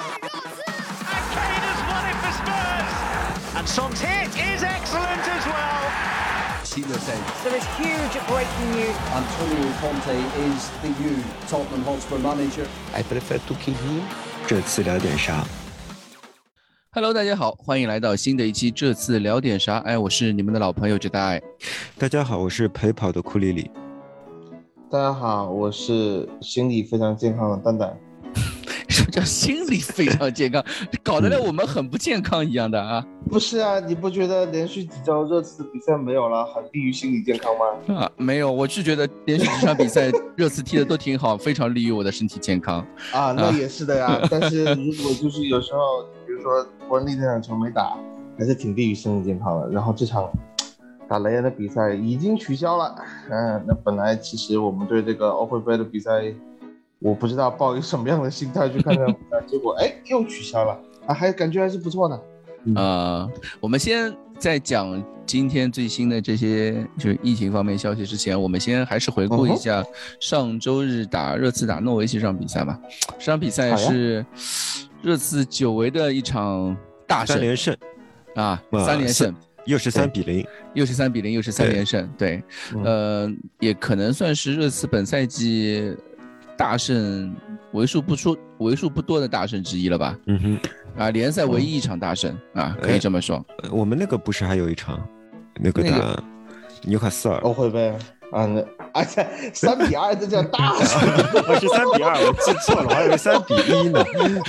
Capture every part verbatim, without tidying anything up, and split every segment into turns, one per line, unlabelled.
And Kane has won it for Spurs. And Son's hit is excellent as well.
There is huge breaking news.
Antonio Conte is the new Tottenham Hotspur manager.
I prefer to keep him. 这次聊点啥
Hello， 大家好，欢迎来到新的一期。这次聊点啥？哎，我是你们的老朋友杰大爱。
大家好，我是陪跑的库里里。
大家好，我是心理非常健康的蛋蛋。
什么叫心理非常健康？搞得来我们很不健康一样的啊！
不是啊，你不觉得连续几周热刺的比赛没有了，很利于心理健康吗？
啊，没有，我是觉得连续几场比赛热刺踢的都挺好，非常利于我的身体健康。
啊，那也是的呀。啊、但是如果就是有时候，比如说伯恩利那场球没打，还是挺利于心理健康的。然后这场打雷恩的比赛已经取消了。嗯，那本来其实我们对这个欧会杯的比赛，我不知道抱以什么样的心态去看这场比赛，结果哎又取消了啊，还感觉还是不错的。
嗯、呃，我们先在讲今天最新的这些就是疫情方面消息之前，我们先还是回顾一下上周日打热刺打诺维奇这场比赛吧。这场比赛是热刺久违的一场大胜，
三连胜
啊，三连胜。
又是三比零，
又是三比零，又是三连胜，对，对呃，也可能算是热刺本赛季大胜为数不出、为数不多的大胜之一了吧？嗯哼，啊，联赛唯一一场大胜、嗯、啊，可以这么说、
呃。我们那个不是还有一场，那个打纽卡斯尔
欧会杯啊，那而且三比二这叫大胜，
我是三比二，我记错了，我还以为三比一呢。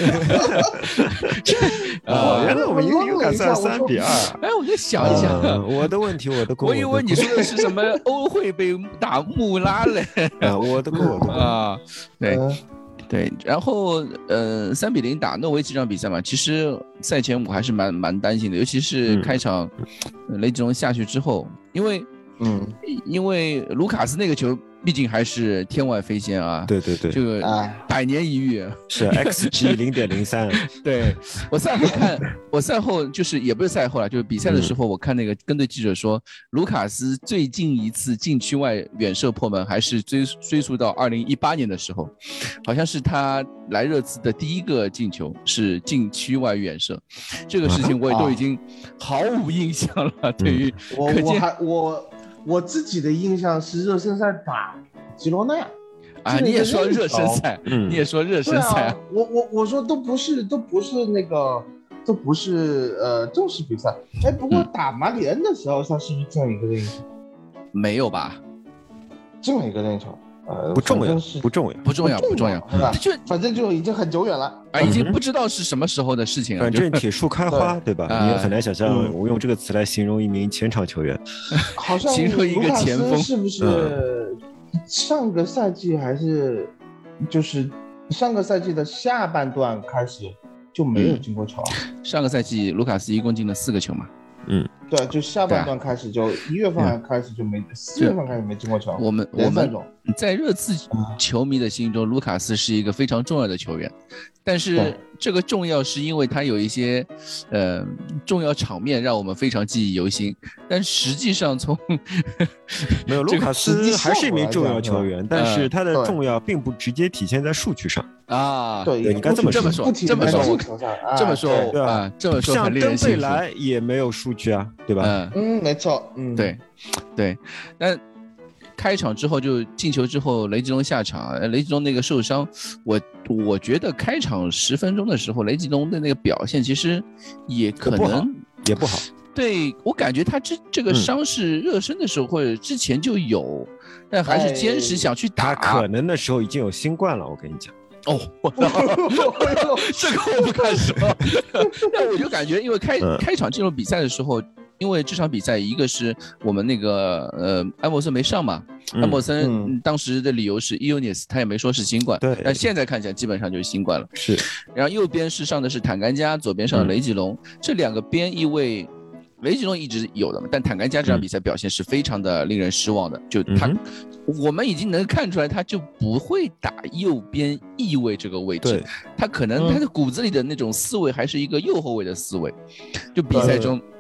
哦，原来我们纽卡斯尔三比二。
哎，我再想一想、
呃，我的问题，我的锅。
我以为你说的是什么欧会杯打穆拉嘞？
啊，我的锅，我的锅
啊，对。对，然后呃，三比零打诺维奇这场比赛嘛，其实赛前我还是蛮蛮担心的，尤其是开场、嗯呃、雷吉隆下去之后，因为嗯，因为卢卡斯那个球毕竟还是天外飞仙啊，
对对对，
这个百年一遇，
是 X G 零点零三。
对，我赛后看，我赛后就是也不是赛后了，就是比赛的时候，我看那个跟队记者说，嗯、卢卡斯最近一次禁区外远射破门还是追追溯到二零一八年的时候，好像是他来热刺的第一个进球是禁区外远射，这个事情我也都已经毫无印象了。啊、对于
我我还我。我自己的印象是热身赛打吉罗纳
啊，你也说热身赛，嗯，你也说热身赛、
啊，我我我说都不是都不是那个都不是呃正式比赛，哎，不过打马里恩的时候，他是不是进了一个任意球？
没有吧？
进了一个任意球。呃，
不重要，不重要，
不重要，不重要，
是吧？就反正就已经很久远了
啊，已经不知道是什么时候的事情了。
反正铁树开花，对吧？你也很难想象，我用这个词来形容一名前场球员，
好像
形容一个前锋，
是不是上个赛季还是就是上个赛季的下半段开始就没有进过球、
嗯？上个赛季卢卡斯一共进了四个球嘛？
嗯，
对，就下半段开始就一月份开始就没，四、嗯、月份开始没进过球。
我们我们在热刺球迷的心中，卢卡斯是一个非常重要的球员，但是这个重要是因为他有一些呃重要场面让我们非常记忆犹新，但实际上从
没有卢卡斯还是一名重要球员，但是他的重要并不直接体现在数据上。
啊，
对，
你该这么
说，这么说，这么说，这么说，
对
啊，这么说很令人
像登贝莱也没有数据啊，对吧？
嗯嗯，没错，嗯，
对，对，但开场之后就进球之后，雷吉隆下场，雷吉隆那个受伤，我我觉得开场十分钟的时候，雷吉隆的那个表现其实也可能
也不好。
对，我感觉他这这个伤是热身的时候、嗯、或者之前就有，但还是坚持想去打。
他可能的时候已经有新冠了，我跟你讲。
哦，这个我不敢说，但我就感觉，因为开、嗯、开场进入比赛的时候，因为这场比赛一个是我们那个呃安默森没上嘛，嗯、安默森当时的理由是 illness， 他也没说是新冠，
对，
但现在看起来基本上就是新冠了。
是，
然后右边是上的是坦甘加，左边上的雷吉隆，嗯、这两个边翼位。雷吉隆一直有的，但坦甘加这场比赛表现是非常的令人失望的。就他、嗯，我们已经能看出来，他就不会打右边翼位这个位置。他可能他的骨子里的那种思维还是一个右后卫的思维。就比赛中，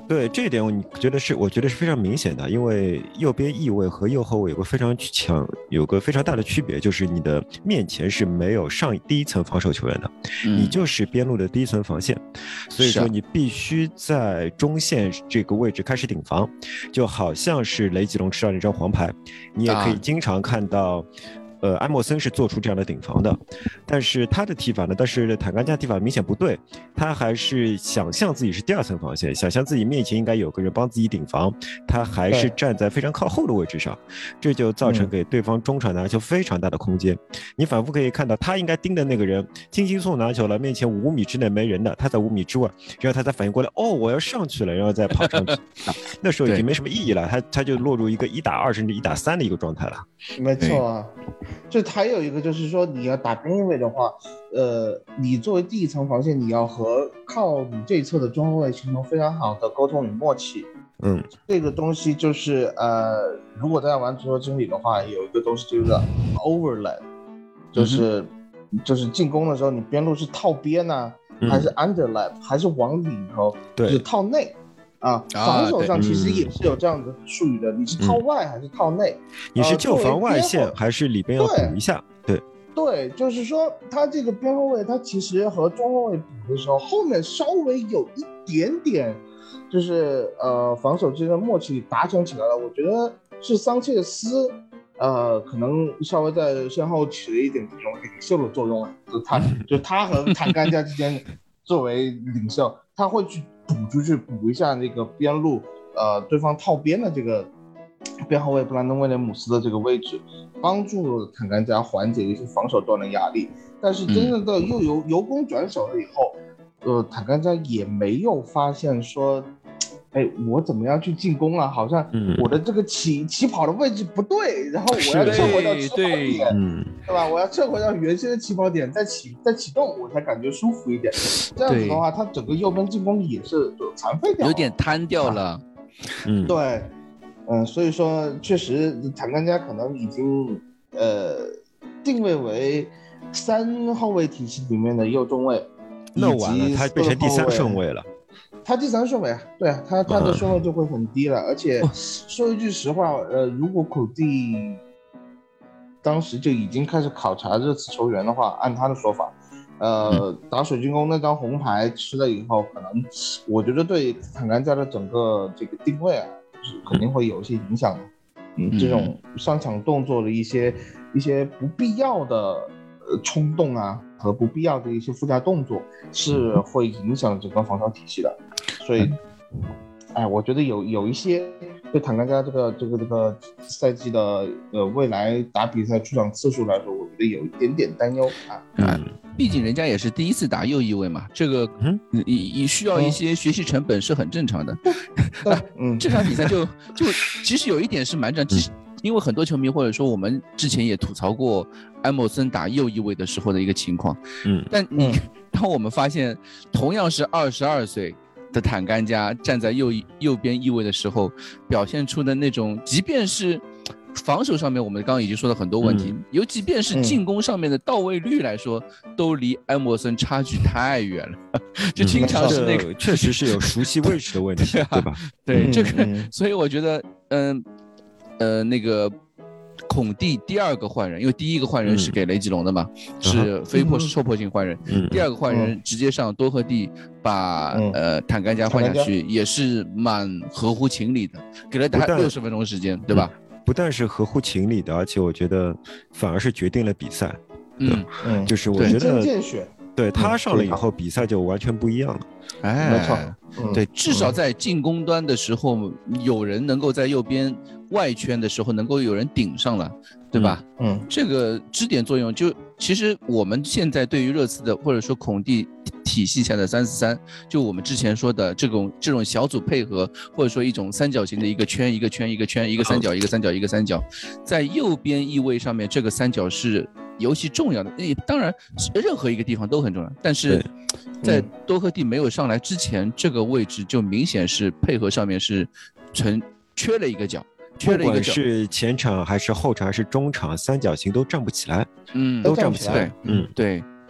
对这一点，我觉得是，我觉得是非常明显的，因为右边翼位和右后卫有个非常强，有个非常大的区别，就是你的面前是没有上第一层防守球员的，嗯、你就是边路的第一层防线，所以说你必须在中线这个位置开始顶防，就好像是雷吉隆吃到那张黄牌，你也可以经常看到。啊呃，埃莫森是做出这样的顶防的，但是他的踢法呢？但是坦甘加踢法明显不对，他还是想象自己是第二层防线，想象自己面前应该有个人帮自己顶防，他还是站在非常靠后的位置上，这就造成给对方中场拿球非常大的空间。嗯、你反复可以看到，他应该盯的那个人轻轻松拿球了，面前五米之内没人的，他在五米之外，然后他才反应过来，哦，我要上去了，然后再跑上去，啊、那时候已经没什么意义了，他他就落入一个一打二甚至一打三的一个状态了。
没错啊。就还有一个就是说，你要打边翼位的话，呃，你作为第一层防线，你要和靠你这一侧的中后卫形成非常好的沟通与默契。
嗯，
这个东西就是呃，如果大家玩足球经理的话，有一个东西就是 overlap， 就是、嗯、就是进攻的时候，你边路是套边呢、啊嗯，还是 underlap， 还是往里头，
对，
就是套内。啊，防守上其实也是有这样的术语的，嗯、你是套外还是套内？
嗯、你是就防外线、呃、还是里边要补一下？对
对，就是说他这个边后卫，他其实和中后卫补的时候，后面稍微有一点点，就是呃防守之间的默契达成起来了。我觉得是桑切斯，呃，可能稍微在身后起了一点这种领袖的作用了，就他就他和坦甘加之间作为领袖，他会去。补出去补一下那个边路，呃，对方套边的这个边后卫布兰登威廉姆斯的这个位置，帮助坦甘加缓解一些防守端的压力。但是真正的又由由攻转守了以后，呃，坦甘加也没有发现说，哎，我怎么样去进攻啊？好像我的这个起起跑的位置不对，然后我要撤回到起跑点，对, 对吧？我要撤回到原先的起跑点，再启再启动，我才感觉舒服一点。这样子的话，他整个右边进攻也是就残废掉了，
有点瘫掉了。啊、
嗯，对，嗯，所以说确实坦甘加可能已经呃定位为三后卫体系里面的右中卫，
那完了，他变成第三顺位了。
他第三顺位啊，对啊，他他的顺位就会很低了。而且说一句实话，呃，如果口蒂当时就已经开始考察热刺球员的话，按他的说法，呃，打水晶宫那张红牌吃了以后，可能我觉得对坦甘加的整个这个定位啊，是肯定会有一些影响的。嗯，这种上抢动作的一些一些不必要的呃冲动啊，和不必要的一些附加动作，是会影响整个防守体系的。所以，哎，我觉得有有一些对坦甘加这个这个这个赛季的呃未来打比赛出场次数来说，我觉得有一点点担忧啊。
嗯，毕竟人家也是第一次打右翼位嘛，这个嗯，你需要一些学习成本是很正常的。
嗯，嗯
这场比赛就就其实有一点是蛮正，因为很多球迷或者说我们之前也吐槽过埃默森打右翼位的时候的一个情况。嗯，但你、嗯、当我们发现同样是二十二岁。的坦甘加站在右右边翼位的时候，表现出的那种，即便是防守上面，我们刚刚已经说了很多问题，嗯、尤即便是进攻上面的到位率来说，嗯、都离埃默森差距太远了。就经常是那个，
嗯、确实是有熟悉位置的问题，对, 啊、对吧？
对、嗯、这个、嗯，所以我觉得，嗯呃那个。孔蒂第二个换人，因为第一个换人是给雷吉隆的嘛，嗯、是非迫受迫性换人。嗯、第二个换人直接上多赫蒂把、嗯、呃坦甘加换下去，也是蛮合乎情理的，给了他六十分钟时间，对吧？
不但是合乎情理的，而且我觉得反而是决定了比赛。
嗯嗯，
就是我觉得
见血。
对他上了以后，比赛就完全不一样了。
哎，
没错，
嗯、对，至少在进攻端的时候，有人能够在右边外圈的时候，能够有人顶上了，对吧？
嗯，
这个支点作用就，其实我们现在对于热刺的或者说孔蒂体系下的三四三，就我们之前说的这种这种小组配合，或者说一种三角形的一个圈一个圈一个圈一个三角一个三角一个三角，在右边翼位上面，这个三角是尤其重要的。当然，任何一个地方都很重要，但是在多赫蒂没有上来之前，这个位置就明显是配合上面是成缺了一个角。缺了一个角，
不管是前场还是后场还是中场，三角形都站不起来，
嗯，
都站不起来。
嗯，对，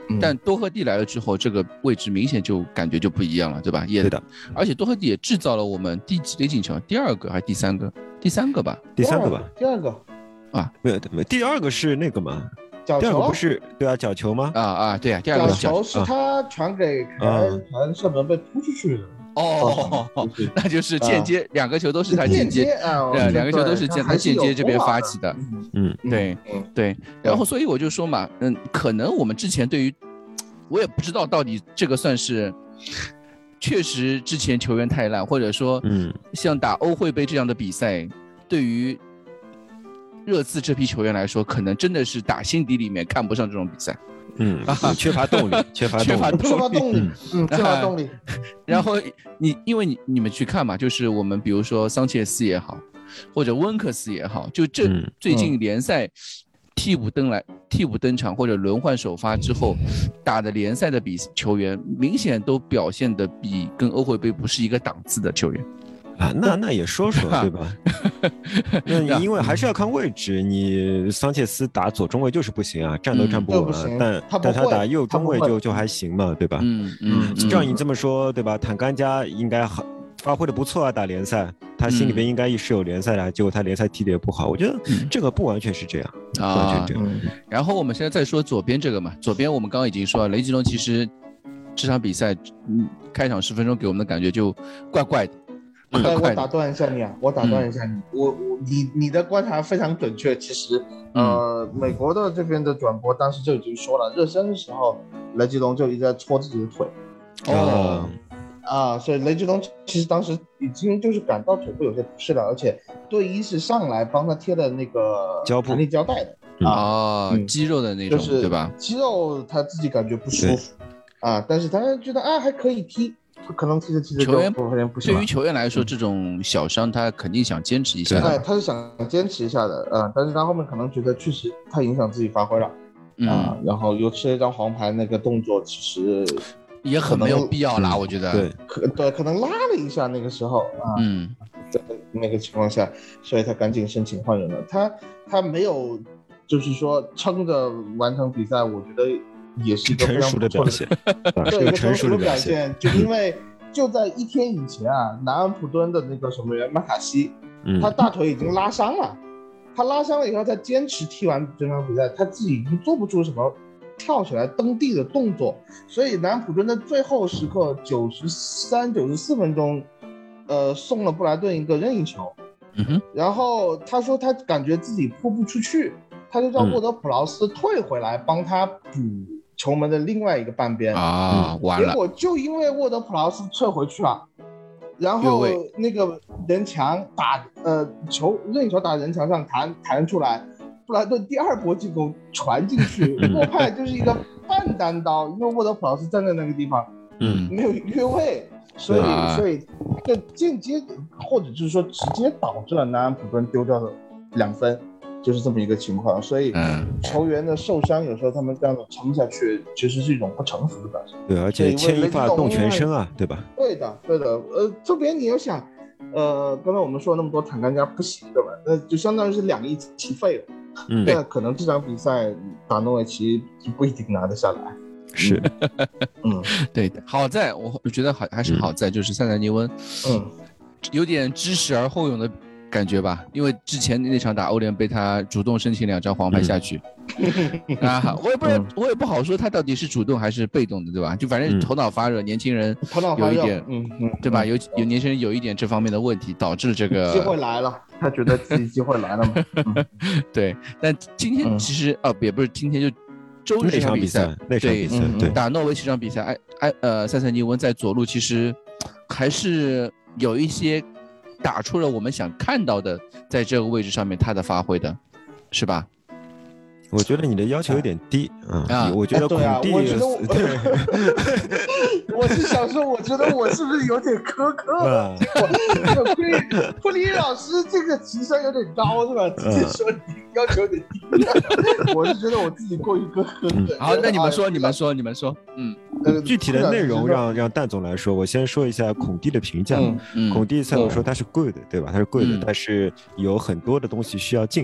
嗯
但多赫蒂来了之后，这个位置明显就感觉就不一样了，对吧？也
对的，
而且多赫蒂也制造了我们第几个进球？第二个还是第三个？第三个吧？
第三个吧？
第二个
啊，
没有没有，第二个是那个嘛？
角球
第二个不是对啊，角球吗？
啊啊，对啊，第二个
角
是角
球是他传给凯恩，凯恩射门被扑出去的。
哦，那就是间接两个球都是他
间
接
啊，
对，两个球都是
间
他间接这边发起的。
嗯，
对对。然后所以我就说嘛，嗯，可能我们之前对于，我也不知道到底这个算是。确实，之前球员太烂，或者说，嗯，像打欧会杯这样的比赛，对于热刺这批球员来说，可能真的是打心底里面看不上这种比赛。
嗯，缺乏动力，缺乏
缺乏
动力，缺乏动力，嗯，缺乏动力。
然后你，因为你你们去看嘛，就是我们比如说桑切斯也好，或者温克斯也好，就这最近联赛。替补登来，替补登场或者轮换首发之后，打的联赛的比球员明显都表现的比跟欧会杯不是一个档次的球员
啊，那那也说说对吧？那你因为还是要看位置，你桑切斯打左中卫就是不行啊，站都站不稳、啊嗯，但
他
但他打右中卫就就还行嘛，对吧？
嗯嗯，
照你这么说，对吧？坦甘加应该好。发挥的不错啊，打联赛，他心里边应该是有联赛的，嗯、结果他联赛踢的也不好，我觉得这个不完全是这样，嗯、不完全这样、
啊。然后我们现在再说左边这个嘛，左边我们刚刚已经说了，雷吉隆其实这场比赛，嗯，开场十分钟给我们的感觉就怪怪的。
哎、嗯，我打断一下你啊，我打断一下你，嗯、我我你你的观察非常准确。其实，呃，嗯、美国的这边的转播当时就已经说了，热身的时候雷吉隆就一直在戳自己的腿。
哦。
啊，所以雷吉隆其实当时已经就是感到腿部有些不适了，而且队医是上来帮他贴的那个弹力胶带的
啊、嗯，肌肉的那种，
就是
对吧？
肌肉他自己感觉不舒服啊，但是他觉得啊还可以踢，可能踢着踢着
球员
不行。
对于球员来说，这种小伤他肯定想坚持一下，
哎，他是想坚持一下的啊，但是他后面可能觉得确实太影响自己发挥了、嗯、啊，然后又吃了一张黄牌，那个动作其实。
也很没有必要啦，我觉得。
对，
可对，可能拉了一下那个时候啊，
嗯，
在那个情况下，所以他赶紧申请换人了。他他没有，就是说撑着完成比赛，我觉得也是一个非常不错的
表现，
对，一个成熟的
表
现。就因为就在一天以前啊，南安普敦的那个守门员马卡西，
嗯、
他大腿已经拉伤了，他拉伤了以后，他坚持踢完这场比赛，他自己已经做不出什么。跳起来蹬地的动作，所以南普敦的最后时刻九十三、九十四分钟，呃，送了布莱顿一个任意球。
嗯哼。
然后他说他感觉自己扑不出去，他就让沃德普劳斯退回来帮他补球门的另外一个半边
啊，完了。
结果就因为沃德普劳斯撤回去了，然后那个人墙打呃球任意球打人墙上弹弹出来。布莱顿第二波进攻传进去，沃派就是一个半单刀，因为沃德普劳斯站在那个地方，
嗯，
没有越位，所以、啊、所以就间接或者就是说直接导致了南安普敦丢掉了两分，就是这么一个情况。所以球员的受伤有时候他们这样的撑下去，其实是一种不成熟的表现。
对，而且牵一发动全身啊，对吧？
对的，对的。呃，这边你要想，呃，刚才我们说了那么多坦甘加不行的嘛，那就相当于是两亿齐废了。
嗯，
那可能这场比赛打诺维奇不一定拿得下来。
是，
嗯，
对，好在我觉得好还是好在就是塞萨尼温，
嗯，
有点知耻而后勇的感觉吧，因为之前那场打欧联杯他主动申请两张黄牌下去，嗯、啊，我也不是、嗯、我也不好说他到底是主动还是被动的，对吧？就反正头脑发热，嗯、年轻人有一点，
嗯嗯，
对吧？有有年轻人有一点这方面的问题，导致这个
机会来了。他觉得自己机会来了嘛？
嗯、对，但今天其实、嗯、啊，也不是今天就周日这场比赛，
那场比赛对、
嗯、打诺维奇这场比赛，哎哎呃，塞塞尼温在左路其实还是有一些打出了我们想看到的，在这个位置上面他的发挥的，是吧？
我觉得你的要求有点低啊、嗯！我觉得孔蒂，
我觉得我，我是想说，我觉得我是不是有点苛刻？我亏库里老师这个情商有点高，是吧？直接说你要求有点低，我是觉得我自己过于苛刻。
嗯、好，那你们说，你们说，你们说，嗯，
具体的内容让让蛋总来说。我先说一下孔蒂的评价。
嗯嗯、
孔蒂赛我说他是 good，、嗯、对吧？他是 good，、嗯、但是有很多的东西需要进步。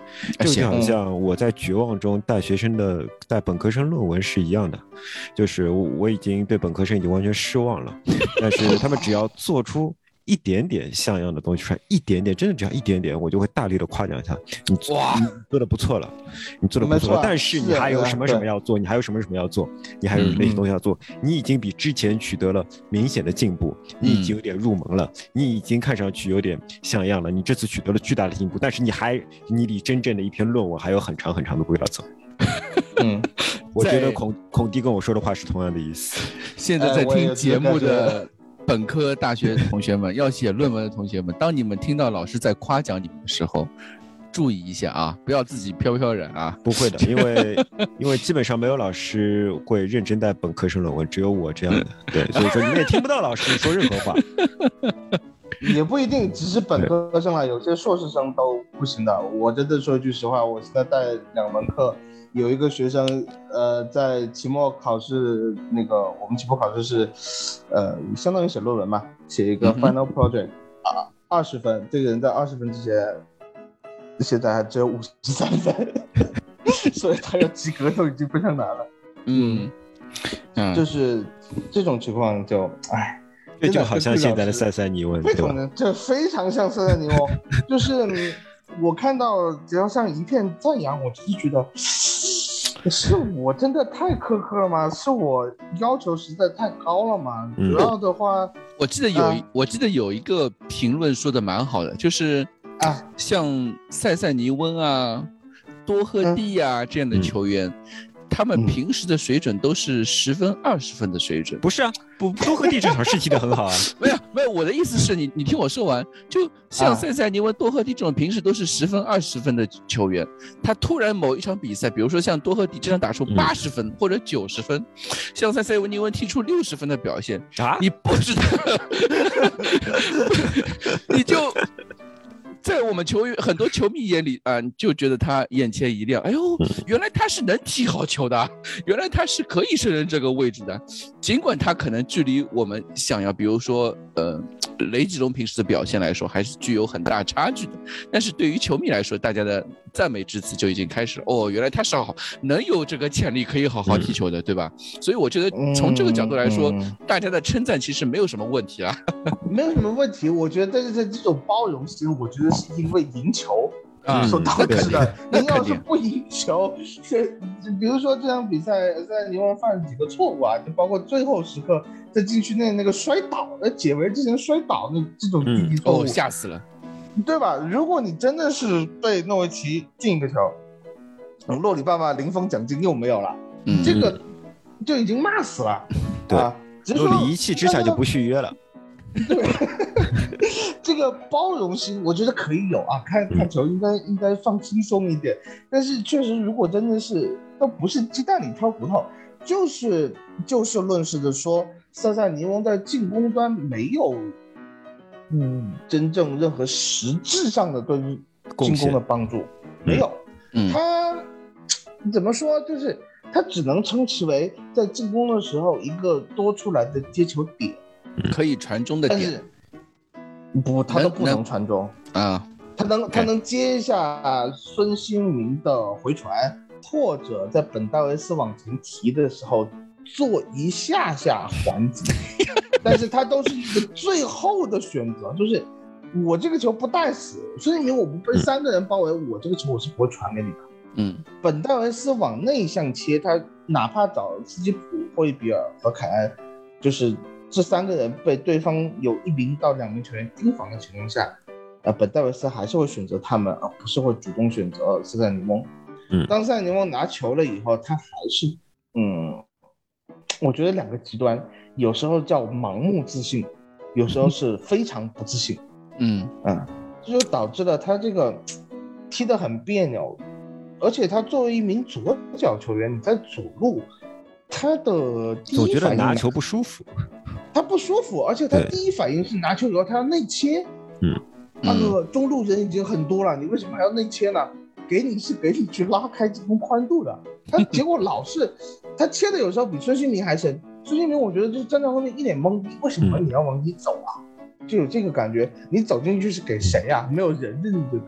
就好像我在绝望中带学生的带本科生论文是一样的，就是我已经对本科生已经完全失望了，但是他们只要做出一点点像样的东西出来，一点点，真的只要一点点，我就会大力的夸奖一下，你哇，你做的不错了，你做的不错了，但是你还有什么什么要做，你还有什么什么要做，你还有那些东西要做，嗯、你已经比之前取得了明显的进步，你已经有点入门了，嗯、你已经看上去有点像样了，你这次取得了巨大的进步，但是你还你离真正的一篇论文还有很长很长的路要走。嗯，我觉得孔孔弟跟我说的话是同样的意思。
现在在听节目的本科大学同学们，要写论文的同学们，当你们听到老师在夸奖你们的时候，注意一下啊，不要自己飘飘然啊。
不会的，因为因为基本上没有老师会认真带本科生论文，只有我这样的。对，所以说你们也听不到老师说任何话。
也不一定，只是本科生啊，有些硕士生都不行的。我真的说一句实话，我现在带两门课，有一个学生，呃，在期末考试那个，我们期末考试是，呃，相当于写论文嘛，写一个 final project 啊，二十分，这个人在二十分之前，现在还只有五十三分，所以他要及格都已经非常难了。
嗯，
嗯，就是这种情况就，唉。
这就好像现在的塞塞尼翁，
对吧？这非常像塞塞尼翁，就是我看到只要像一片赞扬，我就是觉得是我真的太苛刻了吗？是我要求实在太高了吗？主要的话，
嗯、我记得有、啊、我记得有一个评论说的蛮好的，就是啊，像塞塞尼翁啊、多赫蒂啊、嗯、这样的球员。嗯他们平时的水准都是十分、二十分的水准，
不是啊？不，多赫蒂这场是踢得很好啊。
没有，没有，我的意思是你，你听我说完。就像塞塞尼翁、多赫蒂这种平时都是十分、二十分的球员，他突然某一场比赛，比如说像多赫蒂这场打出八十分、嗯、或者九十分，像塞塞尼翁踢出六十分的表现啊，你不知道，你就。在我们球员很多球迷眼里啊、呃，就觉得他眼前一亮，哎呦，原来他是能踢好球的，原来他是可以胜任这个位置的。尽管他可能距离我们想要，比如说呃雷吉隆平时的表现来说，还是具有很大差距的。但是对于球迷来说，大家的赞美之词就已经开始了。哦，原来他是好，能有这个潜力可以好好踢球的，对吧？所以我觉得从这个角度来说，嗯嗯、大家的称赞其实没有什么问题啊，
没有什么问题。我觉得这这种包容心，我觉得。是因为赢球所导致的。您、嗯、要是不赢球，比如说这场比赛，在尼翁犯了几个错误啊，就包括最后时刻在禁区内那个摔倒，在解围之前摔倒那这种低级错误，
嗯哦、吓死了，
对吧？如果你真的是被诺维奇进一个球，嗯、洛里爸爸零封奖金又没有了，嗯、这个就已经骂死了。
对，啊、洛里一气之下就不续约了。
对，这个包容心我觉得可以有啊，看看球应该、嗯、应该放轻松一点。但是确实，如果真的是都不是鸡蛋里挑骨头，就是就事论事的说，塞塞尼翁在进攻端没有，嗯，真正任何实质上的对于进攻的帮助，没有。嗯，他怎么说？就是他只能称其为在进攻的时候一个多出来的接球点。
可以传中的点，
不，他都不能传中
啊。
他能，他能接一下孙兴民的回传，或者在本戴维斯往前提的时候做一下下还击，但是他都是一个最后的选择，就是我这个球不带死孙兴民，我不被三个人包围，我这个球我是不会传给你的。
嗯，
本戴维斯往内向切，他哪怕找斯基普、霍伊比尔和凯恩，就是这三个人被对方有一名到两名球员盯防的情况下，呃，本戴维斯还是会选择他们，而不是会主动选择塞塞尼翁。嗯，当塞塞尼翁拿球了以后，他还是，嗯，我觉得两个极端，有时候叫盲目自信，有时候是非常不自信。
嗯
嗯，这就导致了他这个踢得很别扭，而且他作为一名左脚球员，你在左路，他的第一反应
总觉得拿球不舒服。
他不舒服，而且他第一反应是拿球以后他要内切。
嗯，
那个中路人已经很多了，你为什么还要内切呢？给你是给你去拉开进攻宽度的，他结果老是他切的有时候比孙兴民还深。孙兴民我觉得就是站在后面一脸懵逼，为什么你要往里走啊？就有这个感觉，你走进去是给谁啊？没有人的，对不对？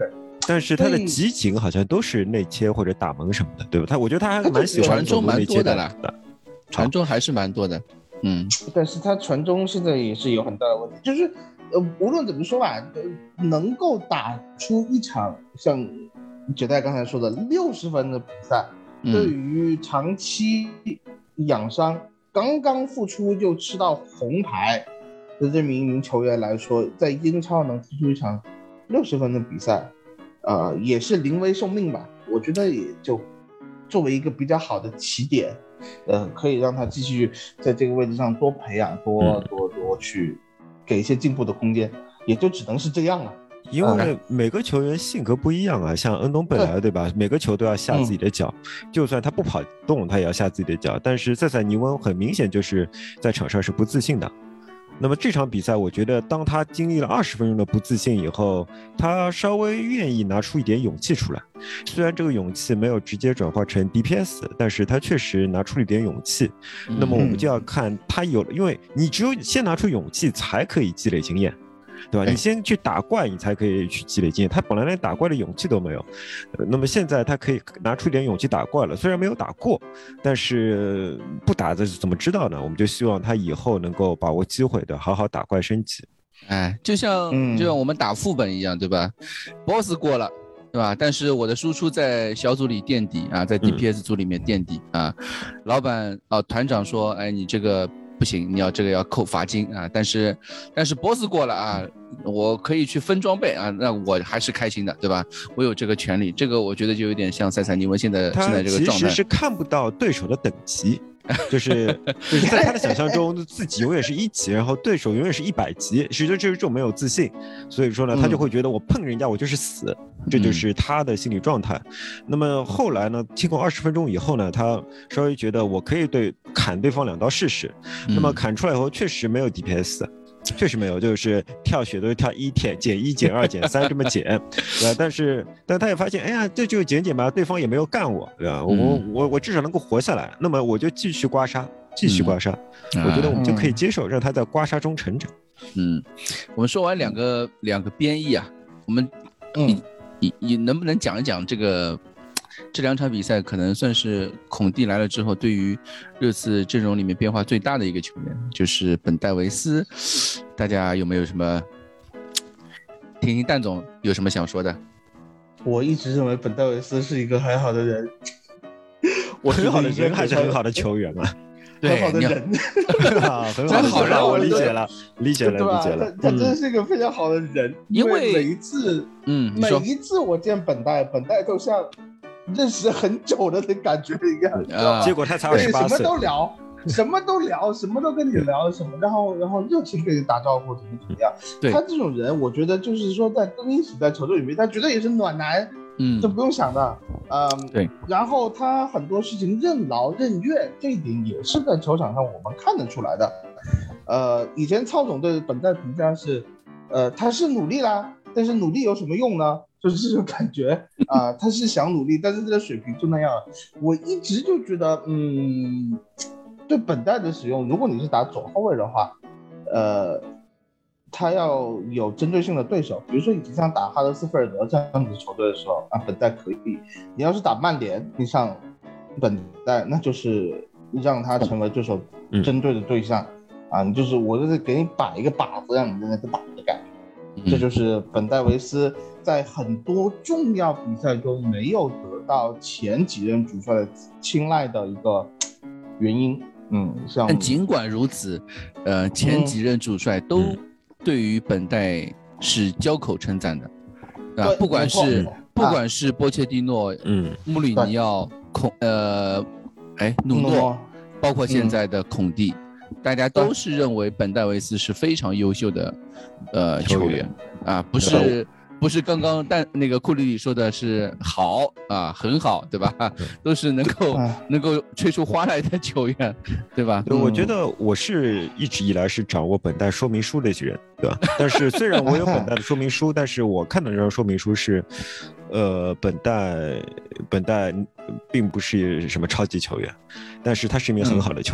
但是他的集锦好像都是内切或者打门什么的，对吧？他我觉得他还蛮喜欢
传中蛮多的啦，传中还是蛮多的。嗯，
但是他传中现在也是有很大的问题，就是呃，无论怎么说吧，能够打出一场像杰代刚才说的六十分的比赛，嗯、对于长期养伤、刚刚复出就吃到红牌的这么一名球员来说，在英超能踢出一场六十分的比赛，呃，也是临危受命吧。我觉得也就作为一个比较好的起点。呃，可以让他继续在这个位置上多培养，多多多去给一些进步的空间，也就只能是这样了。
因为每个球员性格不一样啊，像恩东贝莱对吧？每个球都要下自己的脚，嗯、就算他不跑动，他也要下自己的脚。但是塞塞尼翁很明显就是在场上是不自信的。那么这场比赛，我觉得当他经历了二十分钟的不自信以后，他稍微愿意拿出一点勇气出来。虽然这个勇气没有直接转化成 D P S， 但是他确实拿出了一点勇气。那么我们就要看他有，因为你只有先拿出勇气，才可以积累经验。对吧？你先去打怪，你才可以去积累经验。他本来连打怪的勇气都没有，呃、那么现在他可以拿出一点勇气打怪了。虽然没有打过，但是不打的怎么知道呢？我们就希望他以后能够把握机会的，好好打怪升级。
哎，就像、嗯、就像我们打副本一样，对吧 ？boss 过了，对吧？但是我的输出在小组里垫底啊，在 D P S 组里面垫底、嗯、啊。老板啊，团长说，哎，你这个。不行，你要这个要扣罚金啊！但是，但是 boss 过了啊，我可以去分装备啊，那我还是开心的，对吧？我有这个权利，这个我觉得就有点像塞塞尼翁现在现在这个状态。
他其实是看不到对手的等级，就是就是在他的想象中，自己永远是一级，然后对手永远是一百级，实际上就是这种没有自信，所以说呢，他就会觉得我碰人家我就是死，嗯、这就是他的心理状态。那么后来呢，经过二十分钟以后呢，他稍微觉得我可以对砍对方两刀试试。那么砍出来以后确实没有 D P S， 确实没有，就是跳血都是跳一减减一减二减三这么减，对吧？但是但他也发现，哎呀，这就减减吧，对方也没有干我，对吧？我我我至少能够活下来，那么我就继续刮痧，继续刮痧，嗯、我觉得我们就可以接受，让他在刮痧中成长。
嗯，我们说完两个两个编译啊，我们你你你能不能讲一讲这个？这两场比赛可能算是孔蒂来了之后对于热刺阵容里面变化最大的一个球员，就是本戴维斯。大家有没有什么听听蛋总有什么想说的？
我一直认为本戴维斯是一个很好的人，
我很好的人还是很好的球员嘛？
很好的人
啊，很好的人，我理解了，理解了，理解了。
他真的是一个非常好的人，
因为
每一次，
嗯，
每一次我见本戴，本戴都像认识很久了的感觉一样，
啊、结果他才二十八岁，
什么都聊，什么都聊，什么都跟你聊什么，然后然后热情跟你打招呼，怎么怎么样。他这种人，我觉得就是说，在更衣室在球队里面，他绝对也是暖男，嗯，这不用想的，嗯，
对。
然后他很多事情任劳任怨，这一点也是在球场上我们看得出来的。呃，以前曹总对本戴评价是，呃，他是努力啦，但是努力有什么用呢？就是这种感觉啊、呃，他是想努力，但是这个水平就那样。我一直就觉得，嗯，对本戴的使用，如果你是打左后卫的话，呃，他要有针对性的对手，比如说以前像打哈德斯菲尔德这样子球队的时候啊，本戴可以。你要是打曼联，你像本戴，那就是让他成为对手针对的对象、嗯、啊，你就是我就是给你摆一个靶子，让你在那个打的感觉。这就是本戴维斯在很多重要比赛中没有得到前几任主帅的青睐的一个原因。嗯，像
但尽管如此，呃，前几任主帅都对于本戴是交口称赞的，啊、嗯，不管是不管是波切蒂诺、嗯，穆里尼奥、孔呃，哎，努诺，包括现在的孔蒂。嗯，大家都是认为本戴维斯是非常优秀的，呃，球员啊，不是不是刚刚但那个库里里说的是好啊，很好，对吧？都是能够能够吹出花来的球员，对吧？
我觉得我是一直以来是掌握本戴说明书的一些人，对吧？但是虽然我有本戴的说明书，但是我看的这张说明书是，呃，本戴本戴并不是什么超级球员，但是他是一名很好的球员。嗯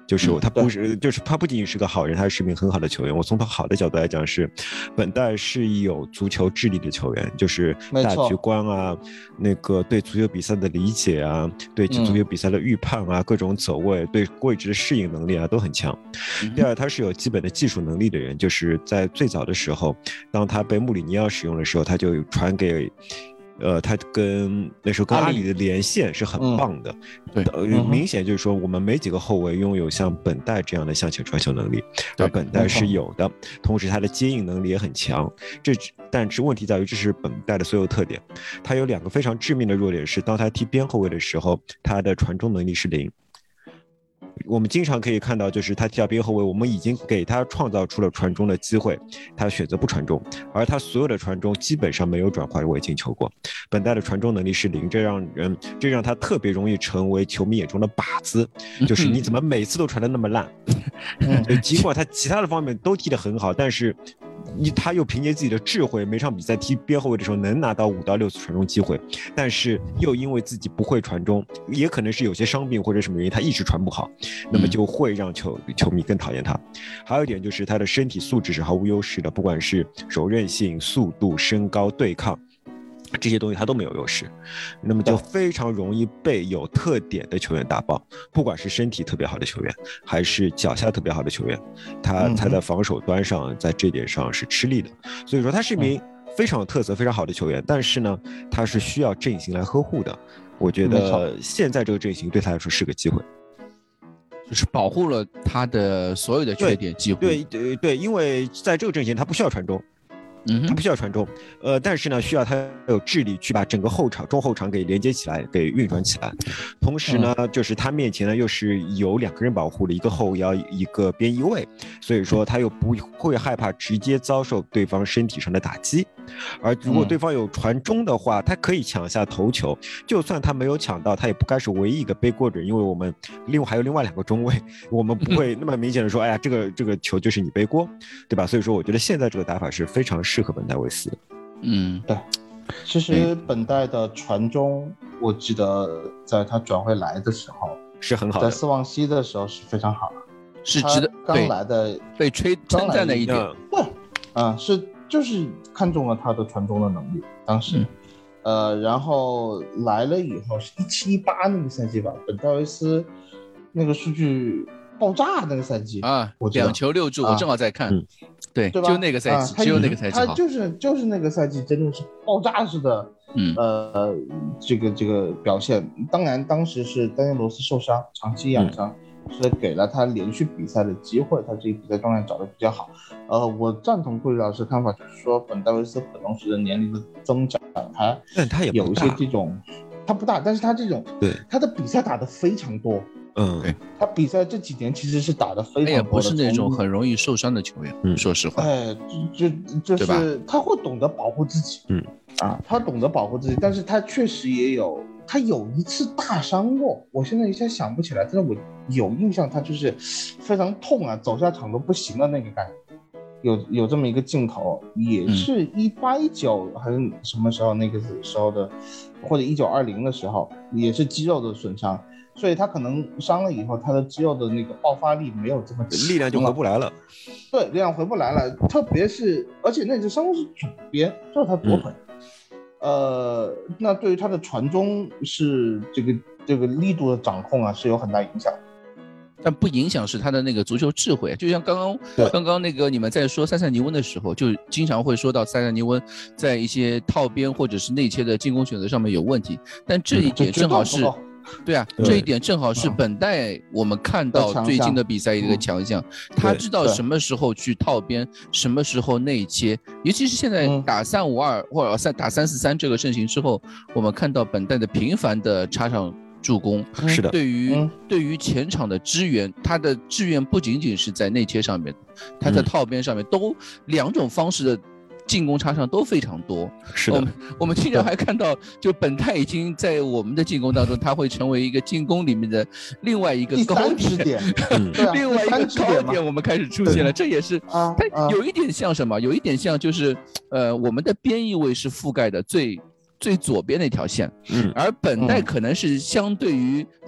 就是他不是，就是他不仅仅是个好人，他是一名很好的球员。我从他好的角度来讲是，本代是有足球智力的球员，就是大局观啊，那个对足球比赛的理解啊，对足球比赛的预判啊，嗯、各种走位，对位置的适应能力啊都很强。嗯、第二，他是有基本的技术能力的人，就是在最早的时候，当他被穆里尼奥使用的时候，他就传给。呃，他跟那时候跟阿里的连线是很棒的，嗯、对，呃，明显就是说我们没几个后卫拥有像本代这样的向前传球能力，而本代是有的，同时他的接应能力也很强。这但是问题在于，这是本代的所有特点。他有两个非常致命的弱点是，当他踢边后卫的时候，他的传中能力是零。我们经常可以看到，就是他踢到边后卫，我们已经给他创造出了传中的机会，他选择不传中，而他所有的传中基本上没有转化为进球过。本代的传中能力是零，这让人这让他特别容易成为球迷眼中的靶子，就是你怎么每次都传得那么烂？嗯、尽管他其他的方面都踢得很好，但是。他又凭借自己的智慧，每场比赛踢边后卫的时候能拿到五到六次传中机会，但是又因为自己不会传中，也可能是有些伤病或者什么原因，他一直传不好，那么就会让球球迷更讨厌他。还有一点就是他的身体素质是毫无优势的，不管是柔韧性、速度、身高、对抗。这些东西他都没有优势，那么就非常容易被有特点的球员打爆，不管是身体特别好的球员，还是脚下特别好的球员，他他在防守端上在这点上是吃力的。所以说他是一名非常有特色、非常好的球员，但是呢，他是需要阵型来呵护的。我觉得现在这个阵型对他来说是个机会。
就是保护了他的所有的缺点，几乎
对对对，因为在这个阵型他不需要传中。嗯，他不需要传中，呃，但是呢，需要他有智力去把整个后场、中后场给连接起来，给运转起来。同时呢，嗯、就是他面前呢又是有两个人保护的，一个后腰，一个边翼位，所以说他又不会害怕直接遭受对方身体上的打击。而如果对方有传中的话，他可以抢下头球，就算他没有抢到，他也不该是唯一一个背锅的人，因为我们另外还有另外两个中卫，我们不会那么明显的说，哎呀，这个这个球就是你背锅，对吧？所以说，我觉得现在这个打法是非常适合本戴维斯的。
嗯，
对。其实本代的传中，我记得在他转回来的时候
是很好的，
在斯旺西的时候是非常好的，
是值得
刚来的
被吹称赞的一点。
对，啊，是就是看中了他的传中的能力，当时。嗯呃，然后来了以后是一七一八那个赛季吧，本戴维斯那个数据爆炸那个赛季
啊，两球六助，我正好在看，啊、对，
对吧？
就那个赛季，啊、只有那个赛季好，
他就是就是那个赛季真的是爆炸式的，嗯，呃，这个这个表现。当然，当时是丹尼罗斯受伤，长期养伤。嗯是给了他连续比赛的机会，他这个比赛状态找得比较好。呃，我赞同顾里老师的看法，就是说本戴维斯可能随着年龄的增长，他
但他也
有一些这种，他不大，但是他这种
对
他的比赛打得非常多。
嗯，对，
他比赛这几年其实是打得非常多的，
他也不是那种很容易受伤的球员。嗯，说实话，
哎，就就就是他会懂得保护自己。
嗯，
啊，他懂得保护自己，但是他确实也有。他有一次大伤过，我现在一下想不起来，但是我有印象，他就是非常痛啊，走下场都不行的那个感觉，有有这么一个镜头，也是一八一九还是什么时候那个时候的，或者一九二零的时候，也是肌肉的损伤，所以他可能伤了以后，他的肌肉的那个爆发力没有这么强，
力量就回不来了。
对，力量回不来了，特别是而且那只伤是左边，就是他左腿。嗯呃，那对于他的传中是这个这个力度的掌控啊，是有很大影响。
但不影响是他的那个足球智慧，就像刚刚刚刚那个你们在说塞萨尼温的时候，就经常会说到塞萨尼温在一些套边或者是内切的进攻选择上面有问题，但这一点正好是。对啊，这一点正好是本代我们看到最近的比赛一个强项，他知道什么时候去套边，什么时候内切，尤其是现在打三五二或者三打三四三这个阵型之后，我们看到本代的频繁的插上助攻，
是的，
对于、嗯、对于前场的支援，他的支援不仅仅是在内切上面，他在套边上面都两种方式的。进攻插上都非常多，
是的。
我们我们经常还看到，就本代已经在我们的进攻当中，他会成为一个进攻里面的另外一个高点，
嗯、
另外一个高点，我们开始出现了。这也是它有一点像什么？有一点像就是，呃，我们的边翼位是覆盖的最最左边那条线，
嗯，
而本代可能是相对于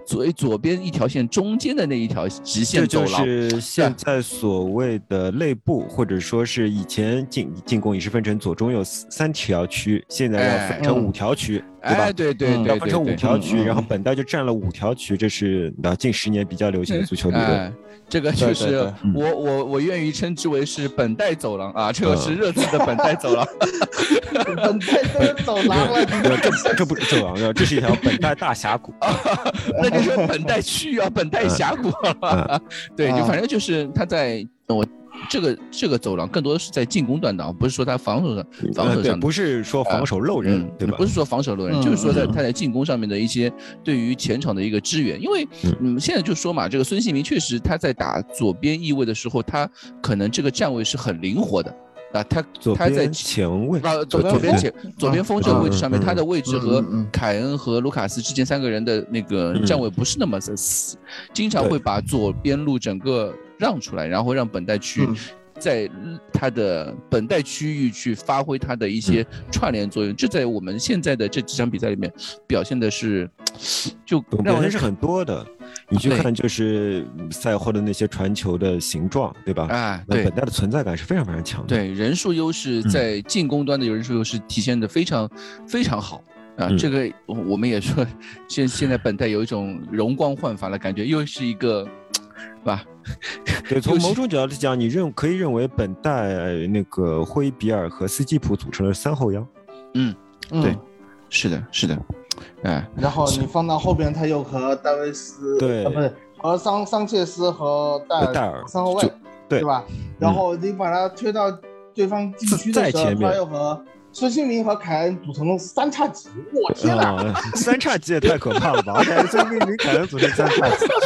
左左边一条线中间的那一条直线
这
走廊，
就是现在所谓的内部，或者说是以前进进攻也是分成左中右三条区，现在要分成五条区，
哎、
对吧？
哎，对对对对，
要分成五条区，
嗯、
然后本代就占了五条区，这是近十年比较流行的足球理论。
哎这个就是
对对对
我我我愿意称之为是本代走廊啊，这个是热刺的本代走廊。
本代的走廊了，
这这不是走廊，这是一条本代大峡谷。
那就是本代区啊，本代峡谷。
嗯、
对，就反正就是他在我。这个这个走廊更多的是在进攻端的，不是说他防守上防守上的、
呃、不是说防守漏人，
嗯、
对吧？
不是说防守漏人，
嗯、
就是说在他在进攻上面的一些对于前场的一个支援。因为嗯，现在就说嘛，这个孙兴民确实他在打左边翼位的时候，他可能这个站位是很灵活的。啊，他他在
前卫
啊，左左边前左边锋这个位置上面，
嗯、
他的位置和凯恩和卢卡斯之间三个人的那个站位不是那么的死，嗯、经常会把左边路整个让出来，然后让本代区。嗯在他的本代区域去发挥他的一些串联作用，嗯、这在我们现在的这几场比赛里面表现的是，就
表现是很多的。你去看就是赛后的那些传球的形状，对吧？
啊，对，
本代的存在感是非常非常强的。
对，人数优势在进攻端的人数优势体现的非常、嗯、非常好。啊，
嗯、
这个我们也说，现现在本代有一种容光焕发的感觉，又是一个。是吧？
对，从某种角度讲，你认可以认为本代那个霍伊比尔和斯基普组成了三后腰。
嗯，对，嗯、是的，是的，哎。
然后你放到后边，他又和戴维斯，
对，
啊、不是和桑桑切斯和戴尔, 戴尔三后卫，
对,
对吧？然后你把他推到对方禁区的时候，他又和。孙兴民和凯恩组成了三叉戟，我天哪！
哦、三叉戟也太可怕了吧！我感觉孙兴民、凯恩组成三叉戟。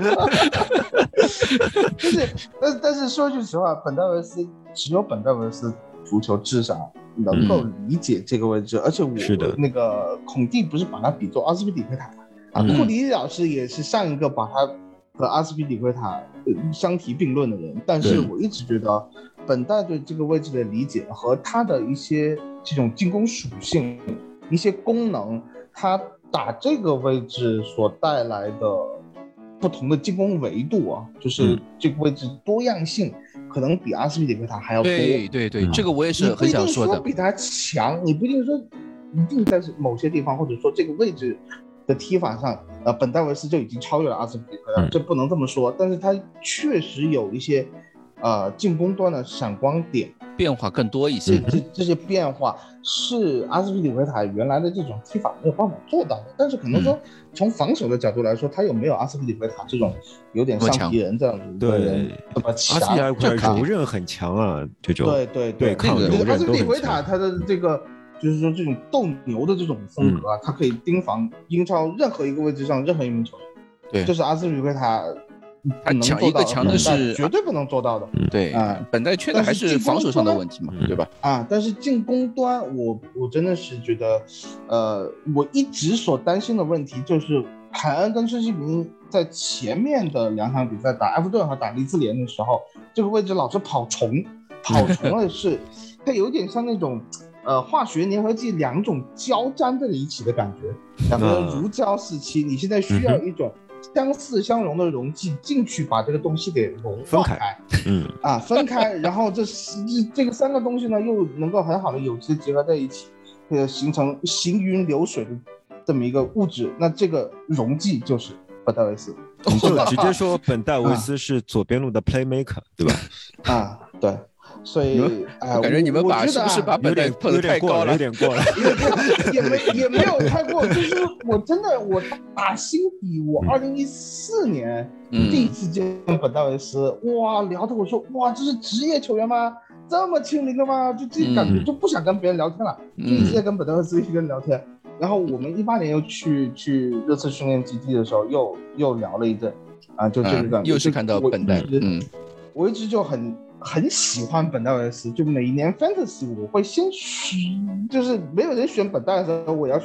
就是，但但是说句实话，本戴维斯只有本戴维斯足球至少能够理解这个位置，嗯、而且我
是的
那个孔蒂不是把他比作阿斯皮里奎塔啊，
嗯、
库里老师也是上一个把他和阿斯皮里奎塔相提并论的人，但是我一直觉得本代对这个位置的理解和他的一些。这种进攻属性，一些功能，他打这个位置所带来的不同的进攻维度啊，就是这个位置多样性，可能比阿斯皮里奎塔还要多。
对对对，嗯、这个我也是很想说的。
你不一定说比他强，你不一定说一定在某些地方，或者说这个位置的踢法上，呃，本戴维斯就已经超越了阿斯皮里奎塔，嗯、这不能这么说。但是他确实有一些，呃，进攻端的闪光点。
变化更多一些，
这这些变化是阿斯皮里奎塔原来的这种踢法没有办法做到的。但是可能说从防守的角度来说，他又没有阿斯皮里奎塔这种有点橡皮人这样子的人这么强。
阿斯皮里奎塔柔韧很强啊，这种
对对
对抗柔韧都很强。
阿斯皮里奎塔他的这个就是说这种斗牛的这种风格啊，他可以盯防英超任何一个位置上任何一名球员。
对，
这是阿斯皮里奎塔。
他强一个强的是
绝对不能做到的，
对啊、呃，本代缺的还是防守上的问题嘛，对吧？
啊，但是进攻端我我真的是觉得，呃，我一直所担心的问题就是凯恩跟孙兴民在前面的两场比赛打埃弗顿和打利兹联的时候，这个位置老是跑重，跑重了是，它有点像那种呃化学粘合剂两种交粘在一起的感觉，两个人如胶似漆，你现在需要一种。相似相融的溶剂进去把这个东西给融化开，
嗯
啊分开，然后这这个三个东西呢又能够很好的有机结合在一起，呃形成行云流水的这么一个物质，那这个溶剂就是本戴维斯。
你就直接说本戴维斯是左边路的 playmaker， 对吧？
啊，对。所以，
哎，我感觉你们把是不是把本代捧得太高了？
有点过了，
也没也没有太过。就是我真的，我打心底，我二零一四年第一次见本戴维斯，哇，聊的我说，哇，这是职业球员吗？这么亲民的吗？就这感觉就不想跟别人聊天了，就一直在跟本戴维斯一个人聊天。然后我们一八年又去去热刺训练基地的时候，又又聊了一阵，啊，就这个感觉，
又是看到本代，嗯，
我一直就很。很喜欢本戴维斯，就每一年 fantasy 我会先选，就是没有人选本戴的时候，我要先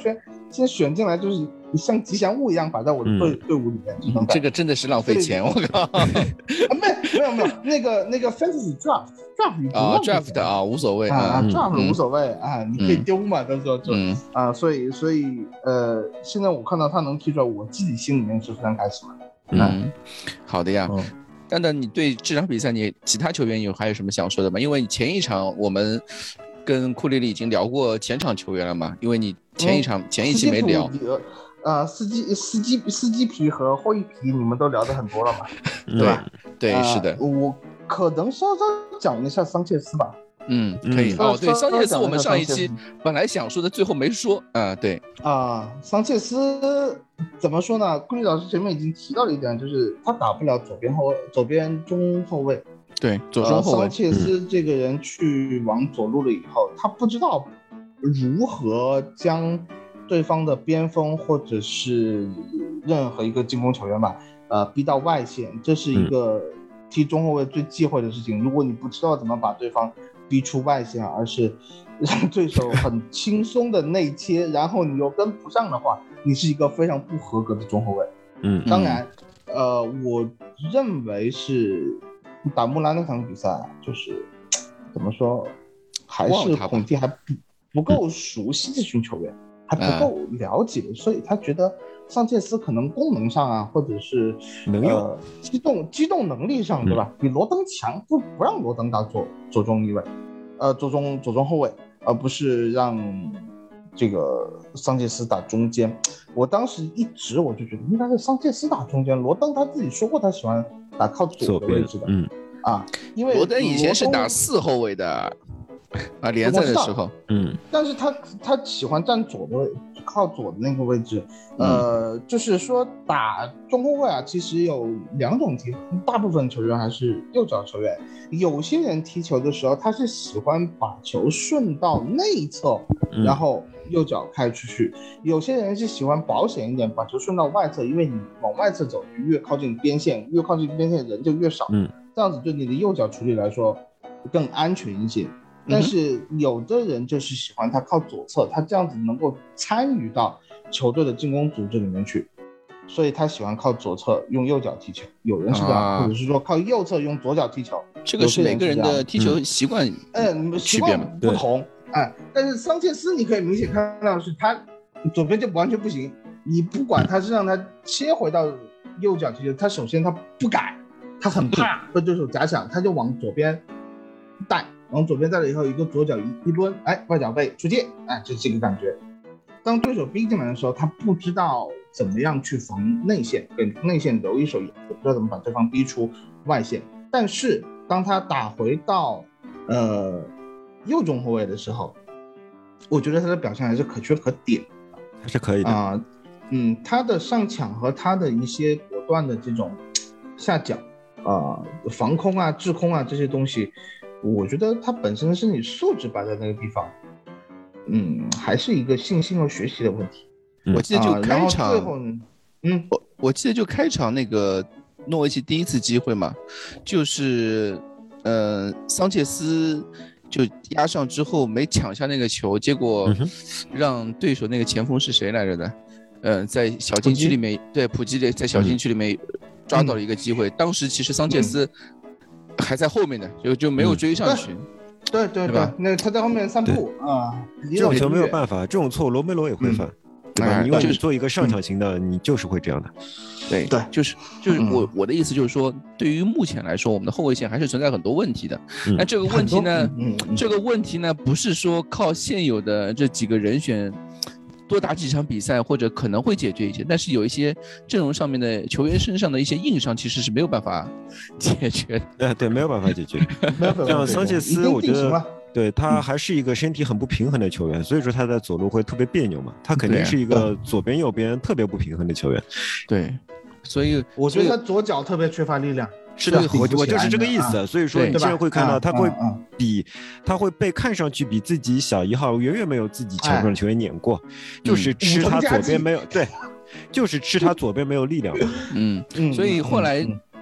现在选进来就是像吉祥物一样摆在我的队、嗯、队伍里面，这种
这个真的是浪费钱，我靠！啊，
没没有没有，那个那个 fantasy draft draft
啊 draft 啊无所谓
啊、
嗯、
draft 无所谓、嗯、啊，你可以丢嘛，到时候就、嗯、啊，所以所以呃，现在我看到他能踢出来，我自己心里面是非常开心的。
嗯，好的呀。嗯，蛋蛋，你对这场比赛你其他球员有还有什么想说的吗？因为前一场我们跟库里里已经聊过前场球员了嘛，因为你前一场、嗯、前一期没聊。
呃，司机司机司机皮和后一皮你们都聊得很多了嘛，对吧？
对，
呃、
是的。
我可能稍稍讲一下桑切斯吧。
嗯，可以。哦，对，桑切斯我们上一期本来想说的，最后没说。啊、呃，对。
啊，桑切斯怎么说呢？库里老师前面已经提到了一点，就是他打不了左边后左边中后卫。
对，左中后卫。
呃、桑切斯这个人去往左路了以后，嗯、他不知道如何将对方的边锋或者是任何一个进攻球员吧，呃，逼到外线，这是一个踢中后卫最忌讳的事情。如果你不知道怎么把对方逼出外线，而是让对手很轻松的内切，然后你又跟不上的话，你是一个非常不合格的中后卫。
嗯，
当然，呃，我认为是打木兰那场比赛，就是怎么说，还是孔蒂还不不够熟悉这群球员。还不够了解、嗯，所以他觉得桑切斯可能功能上啊，或者是
能用、
呃、机动机动能力上，对吧？嗯、比罗登强，不不让罗登打左左中翼位，呃，左中左中后卫，而不是让这个桑切斯打中间。我当时一直我就觉得应该是桑切斯打中间，罗登他自己说过他喜欢打靠左的位置的，
嗯
啊，因为
罗登以前是打四后卫的。啊，联赛的时候，
嗯，
但是他他喜欢站左的位，靠左的那个位置，呃，嗯、就是说打中后卫啊，其实有两种踢，大部分球员还是右脚球员，有些人踢球的时候，他是喜欢把球顺到内侧，
嗯、
然后右脚开出去；有些人是喜欢保险一点，把球顺到外侧，因为你往外侧走，越靠近边线，越靠近边线人就越少，
嗯，
这样子对你的右脚处理来说更安全一些。但是有的人就是喜欢他靠左侧，他这样子能够参与到球队的进攻组织里面去，所以他喜欢靠左侧用右脚踢球。有人是这样、啊，或者是说靠右侧用左脚踢球。
这个是每个人的踢球习惯，
嗯，习惯不同，哎，但是桑切斯你可以明显看到是他左边就完全不行，你不管他是让他切回到右脚踢球，他首先他不敢，他很怕被对手假想，他就往左边带。往左边带了以后，一个左脚一抡，哎，外脚背出界，哎，就是这个感觉。当对手逼进来的时候，他不知道怎么样去防内线，给内线留一手，也不知道怎么把对方逼出外线。但是当他打回到呃右中后卫的时候，我觉得他的表现还是可圈可点，
还是可以的
啊、呃。嗯，他的上抢和他的一些果断的这种下脚啊、呃、防空啊、制空啊这些东西。我觉得他本身的身体素质摆在那个地方，嗯，还是一个信心和学习的问题。
嗯、我记得就开场，
啊、最后嗯，
我我记得就开场那个诺维奇第一次机会嘛，就是呃桑切斯就压上之后没抢下那个球，结果让对手那个前锋是谁来着的？呃，在小禁区里面，对普基在小禁区里面抓到了一个机会，嗯、当时其实桑切斯。嗯还在后面的，就就没有追上去。
嗯、对对 对, 对吧？那他在后面散步啊。
这种球没有办法，这种错误罗梅罗也会犯，嗯、对吧？哎、因为你做一个上场型的，嗯、你就是会这样的。
对对，就是就是我、嗯、我的意思就是说，对于目前来说，我们的后卫线还是存在很多问题的。嗯、那这个问题呢，嗯嗯、这个问题呢，不是说靠现有的这几个人选。多打几场比赛或者可能会解决一些，但是有一些阵容上面的球员身上的一些硬伤其实是没有办法解决的。
哎，对，没有办法解决。像桑切斯，我觉得对他还是一个身体很不平衡的球员，所以说他在左路会特别别扭嘛。他肯定是一个左边右边特别不平衡的球员。
对，所以
我觉得他左脚特别缺乏力量。
是的，我我就是这个意思。啊、所以说，你现在会看到他会比、啊啊、他会被看上去比自己小一号，远远没有自己强壮的球员碾过，哎、就是吃他左边没有、嗯、对，就是吃他左边没有力量嘛。
嗯嗯，所以后来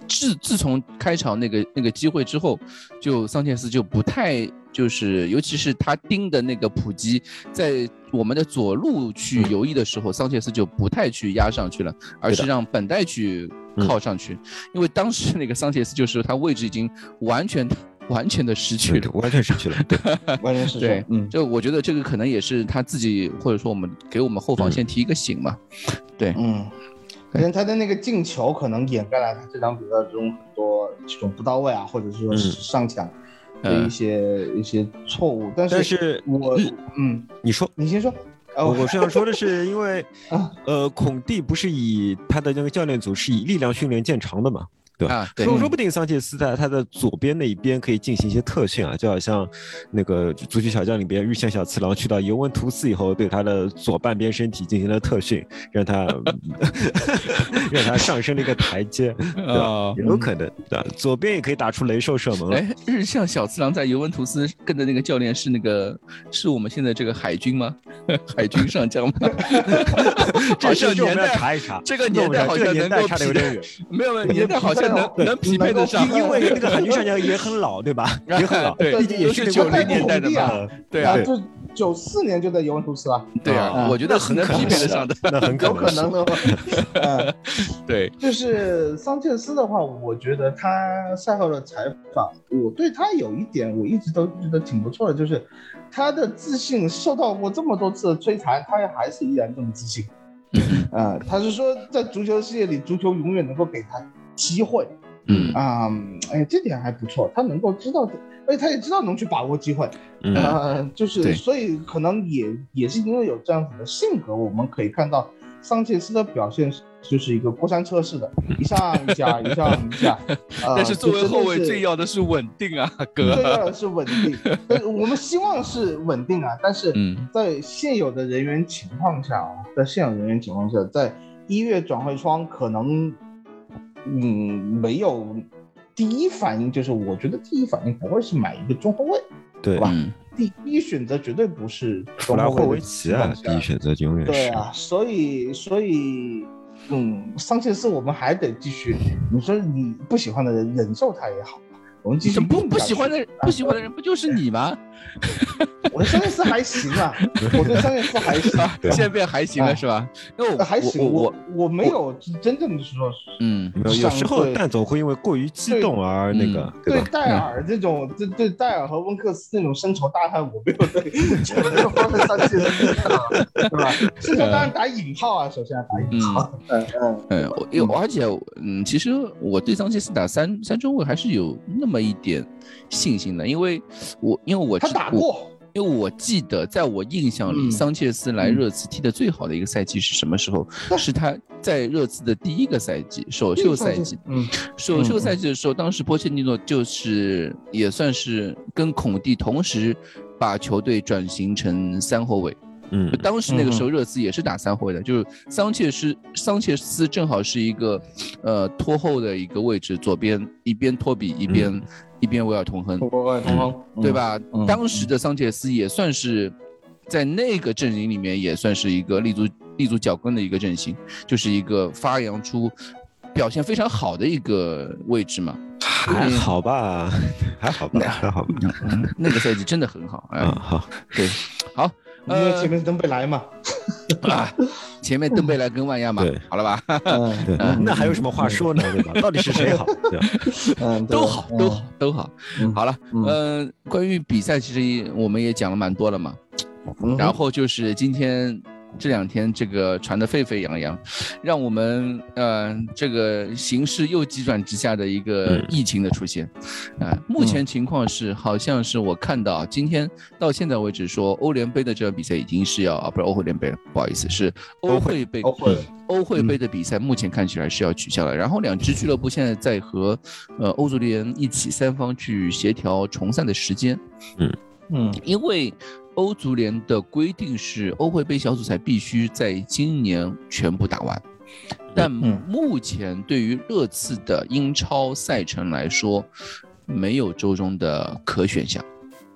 自自从开场那个那个机会之后，就桑切斯就不太就是，尤其是他盯的那个普基，在我们的左路去游弋的时候，桑切斯就不太去压上去了，而是让本代去靠上去，因为当时那个桑切斯就是他位置已经完全。完全的失去了，
完全失去了，对，
完全失去了。
对，嗯，就我觉得这个可能也是他自己，或者说我们给我们后防线提一个醒嘛。对，
嗯，可能他的那个进球可能掩盖了他这场比赛中很多这种不到位啊，或者是说上抢的一些、嗯、一些错误。但是，
但是
我，嗯，
你说，
你先说。
我我是想说的是，因为呃，孔蒂不是以他的那个教练组是以力量训练见长的嘛。对吧？啊、对，说说不定桑切斯在他的左边那一边可以进行一些特训啊，就好像那个足球小将里边日线小次郎去到尤文图斯以后，对他的左半边身体进行了特训，让他让他上升了一个台阶，对吧？哦、有可能，对吧？左边也可以打出雷兽射门。
哎，日向小次郎在尤文图斯跟的那个教练是那个是我们现在这个海军吗？海军上将吗？
这事我们要查一查。
这个年代好像能够
差的有点远，
没有没有年代好像。能能匹配得上，
因为那个海军上将也很老，对吧？也很老，
对，
毕竟也
是九零年代的嘛，对啊，
就九四年就在尤文图斯了，
对啊，我觉得很能匹配得上的，
那很
有可能的。
嗯，对，
就是桑切斯的话，我觉得他赛后的采访，我对他有一点我一直都觉得挺不错的，就是他的自信受到过这么多次的摧残，他还是依然这么自信。啊、呃，他是说在足球世界里，足球永远能够给他机会。嗯啊、呃，哎，这点还不错，他能够知道，而且他也知道能去把握机会。嗯、呃，就是所以可能也也是因为有这样子的性格，我们可以看到桑切斯的表现就是一个过山车式的，一上一下，一上一下。
呃、但是作为后卫最要的是稳定啊，哥。
最要的是稳定，我们希望是稳定啊，但是在现有的人员情况下啊，在现有人员情况下，在一月转会窗可能，嗯，没有第一反应，就是我觉得第一反应不会是买一个中后卫，
对
吧？嗯第一选择绝对不是
弗拉霍维奇啊，第一选择永远是。
对啊，所以所以，嗯，桑切斯我们还得继续。你说你不喜欢的人忍受他也好，我们继续
不不喜欢的人，不喜欢的人不就是你吗？
我对桑切斯还行啊，我对桑切斯还行，
现在变还行了是吧？
因为我还行，我我我没有真正的说，
嗯，
没有，有时候蛋总会因为过于激动而那个，
对戴尔这种，对对戴尔和温克斯那种深仇大恨，我没有对这个方面桑切斯，对吧？深仇大恨打引号啊，首先要打引号，嗯嗯
嗯，因为而且嗯，其实我对桑切斯打三三中卫还是有那么一点信心的，因为我因为我
他打过。
因为我记得，在我印象里，嗯、桑切斯来热刺踢的最好的一个赛季是什么时候？嗯、是他在热刺的第一个赛季，首秀赛季。嗯，首秀赛季的时候，当时波切蒂诺就是也算是跟孔蒂同时把球队转型成三后卫。嗯，当时那个时候热刺也是打三后卫的，就是桑切斯桑切斯正好是一个呃拖后的一个位置，左边一边托比一边。嗯一边维尔通亨，
维尔通亨，
对吧？嗯、当时的桑切斯也算是在那个阵营里面也算是一个立足立足脚跟的一个阵型，就是一个发扬出表现非常好的一个位置嘛。
还好吧，还好吧，还好吧。
嗯、那个赛季真的很好，哎，
嗯、好，
对，好。
因为前面是登贝莱嘛，
啊，前面登贝莱跟万亚嘛，好了吧？
嗯，对，那还有什么话说呢？对吧？到底是谁好？对吧？
嗯，都好，都好，都好。好了，嗯，关于比赛，其实我们也讲了蛮多了嘛。然后就是今天这两天这个传得沸沸扬扬，让我们呃这个形势又急转直下的一个疫情的出现，啊、呃，目前情况是好像是我看到今天到现在为止说欧联杯的这场比赛已经是要啊不是欧会联杯了，不好意思，是欧会杯
欧会
欧会杯的比赛目前看起来是要取消了，然后两支俱乐部现在在和呃欧足联一起三方去协调重赛的时间，
嗯
嗯，因为欧足联的规定是欧会杯小组赛必须在今年全部打完，但目前对于热刺的英超赛程来说，没有周中的可选项。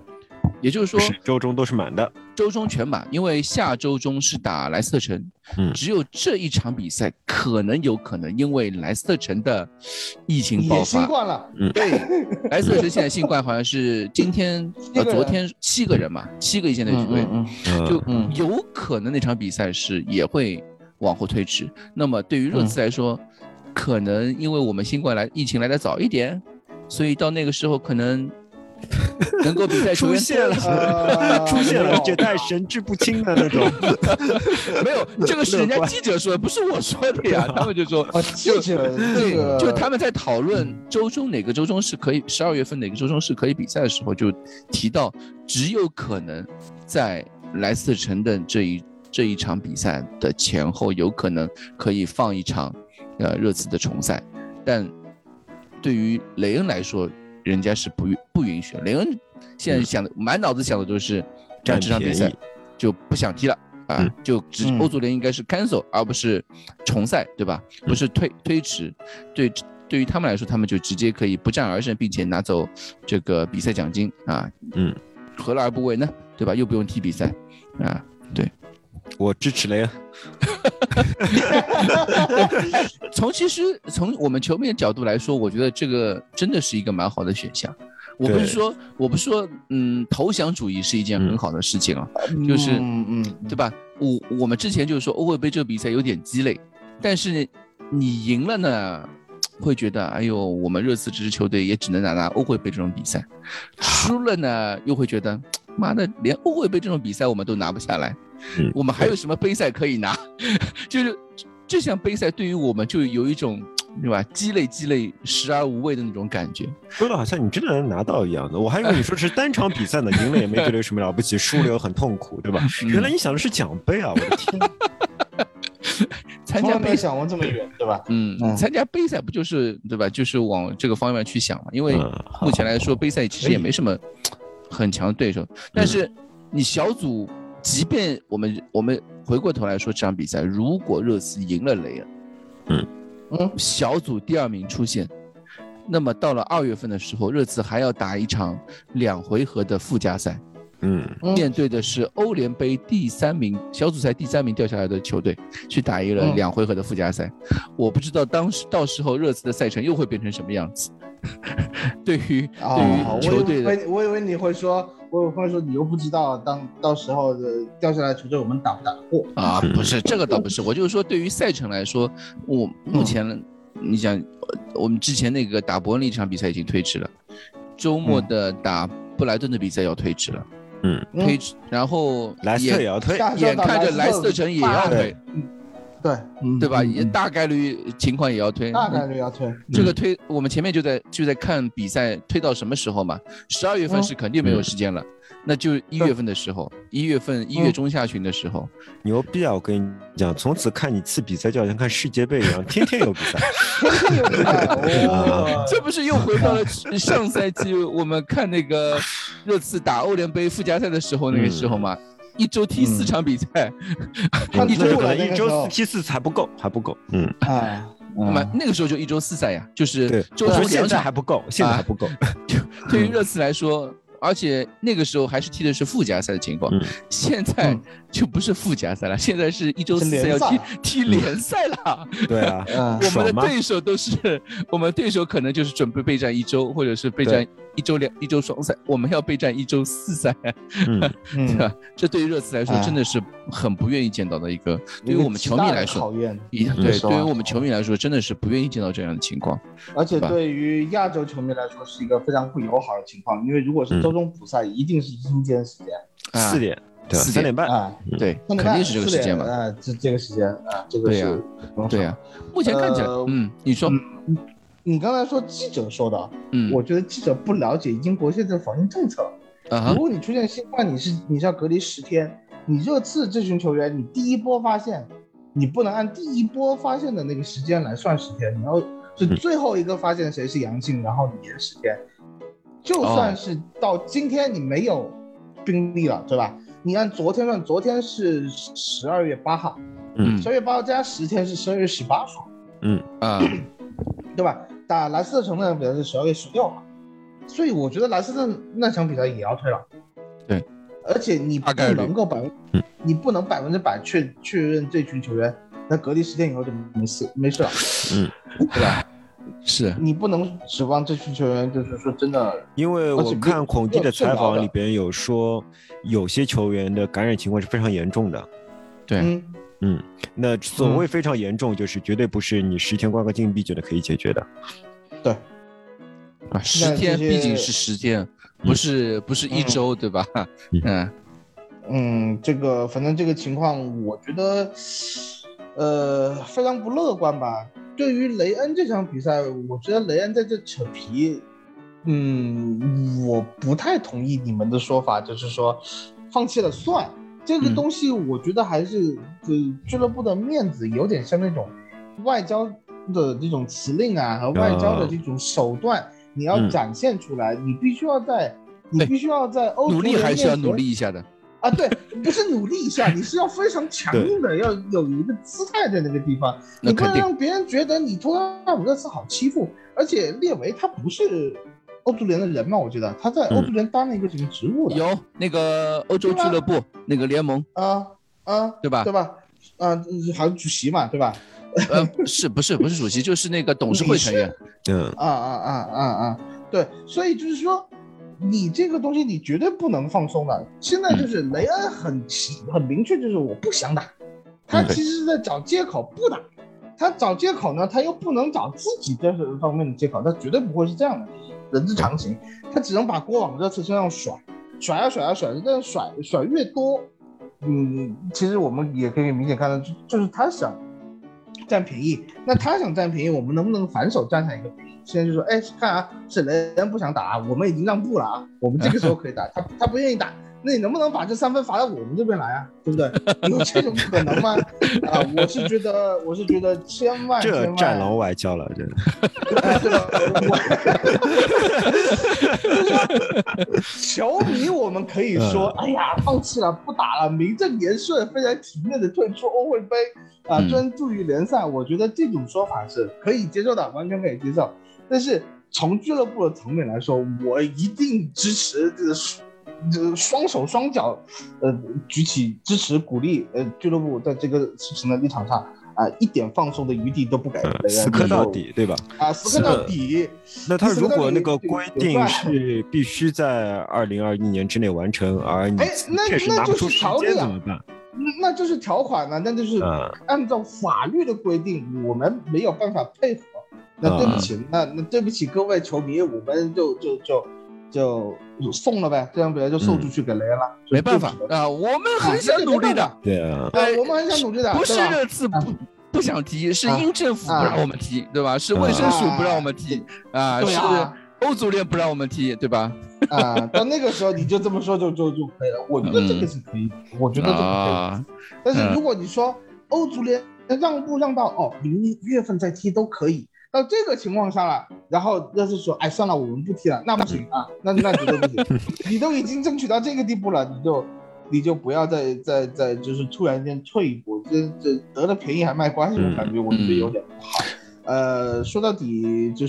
也就是说
是周中都是满的，
周中全满，因为下周中是打莱斯特城，
嗯，
只有这一场比赛可能有可能因为莱斯特城的疫情爆
也新
发，
冠了，
嗯，
对，莱斯特城现在新冠好像是今天呃昨天七个人嘛，七个一线队球队，
嗯
嗯
就有可能那场比赛是也会往后推迟。那么对于热刺来说，嗯、可能因为我们新冠来疫情来得早一点，所以到那个时候可能能够比赛球员
出现了，呃、出现了，而且带神志不清的那种。
没有，这个是人家记者说的，不是我说的呀。他们就说，
啊，记者
对，就他们在讨论周中哪个周中是可以，十二月份哪个周中是可以比赛的时候，就提到只有可能在莱斯特城的这一这一场比赛的前后，有可能可以放一场呃热刺的重赛，但对于雷恩来说。人家是不不允许，雷恩现在想的、嗯、满脑子想的都是这场比赛就不想踢了啊，嗯、就只欧足联应该是 cancel、嗯、而不是重赛，对吧？不是推推迟，对对于他们来说，他们就直接可以不战而胜，并且拿走这个比赛奖金啊，
嗯，
何乐而不为呢？对吧？又不用踢比赛啊，对。
我支持雷恩。
从其实从我们球迷的角度来说，我觉得这个真的是一个蛮好的选项。我不是说我不是说嗯投降主义是一件很好的事情啊，嗯、就是嗯嗯对吧？我我们之前就是说欧会杯这个比赛有点鸡肋，但是你赢了呢，会觉得哎呦我们热刺这支球队也只能拿拿欧会杯这种比赛，输了呢又会觉得妈的连欧会杯这种比赛我们都拿不下来。嗯、我们还有什么杯赛可以拿？就是这项杯赛对于我们就有一种对吧，鸡肋鸡肋食而无味的那种感觉。
说的好像你真的能拿到一样的，我还以为你说是单场比赛呢，赢了也没觉得有什么了不起，输了又很痛苦，对吧？嗯、原来你想的是奖杯啊！我的天，
参加没想过这么远，对吧？
嗯，嗯参加杯赛不就是对吧？就是往这个方面去想嘛。因为目前来说，杯赛其实也没什么很强的对手，但是你小组。即便我们我们回过头来说这场比赛，如果热刺赢了雷恩，
嗯
嗯，小组第二名出现，那么到了二月份的时候，热刺还要打一场两回合的附加赛，
嗯，
面对的是欧联杯第三名、小组赛第三名掉下来的球队，去打一了两回合的附加赛。嗯、我不知道当时到时候热刺的赛程又会变成什么样子。对于、哦、对于球队的，
我以为我以为你会说。我有话说，你又不知道，当到时候的掉下来球队，我们打不打得过
啊？不是这个倒不是，我就是说，对于赛程来说，我目前、嗯、你想，我们之前那个打伯恩利这场比赛已经推迟了，周末的打布莱顿的比赛要推迟了，
嗯，
推迟，然后
莱斯特也要推，
眼看着莱斯特城也要推。
对，
对吧？也大概率情况也要推，
大概率要推。
这个推，我们前面就在就在看比赛推到什么时候嘛？十二月份是肯定没有时间了，嗯、那就一月份的时候，一月份一月中下旬的时候，
牛逼啊！我跟你讲，从此看一次比赛就好像看世界杯一样，天天有比赛，
天天有比赛。
哦，这不是又回到了上赛季我们看那个热刺打欧联杯附加赛的时候那个时候嘛？嗯一周踢四场比赛，
嗯、一周可能一周四踢四次还不够，还不够。嗯
啊，
那么那个时候就一周四赛呀，就是周中
两场还不够，现在还不够。
就对于热刺来说，而且那个时候还是踢的是附加赛的情况，
嗯、
现在就不是附加赛了，现在是一周四赛要踢踢联赛了。
对啊，
我们的对手都是我们对手可能就是准备备战一周，或者是备战一周两一周双赛，我们要备战一周四赛，
嗯，
对吧？这对于热刺来说真的是很不愿意见到的一个，对于我们球迷来说，
考验，
对，对于我们球迷来说真的是不愿意见到这样的情况，
而且对于亚洲球迷来说是一个非常不友好的情况，因为如果是周中补赛，一定是阴间时间，
四点。对，
四
点半
啊，
对，肯定是这个时间嘛，
啊，这这个时间啊，这个是，
对呀，对呀。目前看起来，嗯，你说，
你刚才说记者说的，
嗯，
我觉得记者不了解英国现在的防疫政策。如果你出现新冠，你是你是要隔离十天，你热刺这群球员，你第一波发现，你不能按第一波发现的那个时间来算十天，你要是最后一个发现谁是阳性，然后你延十天，就算是到今天你没有病例了，对吧？你按昨天算，昨天是十二月八号，
嗯，
十二月八号加十天是十二月十八号，
嗯
啊，
对吧？打莱斯特城那场比赛是十二月十六号，所以我觉得莱斯特那场比赛也要推了，
对，
而且你不能够百分，你不能百分之百确确认这群球员，那隔离十天以后就没事没事了，
嗯，
对吧？
是
你不能指望这群球员就是说真的，
因为我看孔蒂的采访里边有说，有些球员的感染情况是非常严重的。
对，
嗯
嗯，那所谓非常严重，就是绝对不是你十天关个禁闭就能可以解决的。
对，
啊，十天毕竟是十天，不是不是一周，对吧？嗯
嗯，这个反正这个情况，我觉得呃非常不乐观吧。对于雷恩这场比赛，我觉得雷恩在这扯皮，嗯，我不太同意你们的说法，就是说放弃了算这个东西，我觉得还是呃俱乐部的面子有点像那种外交的这种辞令啊和外交的这种手段，啊、你要展现出来，嗯、你必须要在你必须要在欧足
努力还是要努力一下的。
啊，对，不是努力一下，你是要非常强硬的，要有一个姿态在那个地方，你不能让别人觉得你托纳姆热刺好欺负。而且列维他不是欧足联的人嘛，我觉得他在欧足联当了一个什么职务的？
有那个欧洲俱乐部那个联盟
啊啊，
对吧？
对吧？啊，好像主席嘛，对吧？
呃，是不是不是主席，就是那个董事会成员。
嗯
啊啊啊啊啊，对，所以就是说。你这个东西你绝对不能放松的。现在就是雷恩很很明确，就是我不想打，他其实是在找借口不打。他找借口呢，他又不能找自己这方面的借口，他绝对不会是这样的，人之常情。他只能把锅往热刺身上甩，甩啊甩啊甩，但是甩甩越多，嗯，其实我们也可以明显看到，就就是他想占便宜。那他想占便宜，我们能不能反手占上一个便宜？现在就说，哎，看啊，是雷恩不想打，我们已经让步了啊，我们这个时候可以打，他他不愿意打，那你能不能把这三分罚到我们这边来啊？对不对？有这种可能吗？啊，我是觉得，我是觉得千万
这战狼外交了，真的。
对吧？球迷我们可以说，哎呀，放弃了，不打了，名正言顺，非常体面的退出欧会杯啊，专注于联赛。我觉得这种说法是可以接受的，完全可以接受。但是从俱乐部的层面来说，我一定支持这个。这双手双脚，呃，举起支持鼓励，呃，俱乐部在这个事情的立场上啊、呃，一点放松的余地都不给，
呃、死磕到底，对吧？
啊，死磕到底。
那他如果那个规定是必须在二零二一年之内完成，而你确实拿不出时间怎么办？
那那就是条款了，那就是按照法律的规定，我们没有办法配合。那对不起，嗯、那那对不起各位球迷，我们就就就。就送了呗，这样比赛就送出去给雷恩了，
嗯、没办法啊，我们很想努力的，
对啊，
啊，我们很想努力的，
不是热刺不、啊、不想踢，是英政府不让我们踢，啊、对吧？是卫生署不让我们踢啊，啊是欧足联不让我们踢，对吧？
啊，到那个时候你就这么说就就就可以了，我觉得这个是可以的，嗯、我觉得这个可以、啊。但是如果你说欧足联让步让到哦明月份再踢都可以。到这个情况下了，然后热刺说，哎，算了，我们不踢了，那不行啊，那那绝对不行。你都已经争取到这个地步了，你就你就不要再再再就是突然间退一步，这这得了便宜还卖关系，我感觉我觉得有点不好。呃，说到底就是，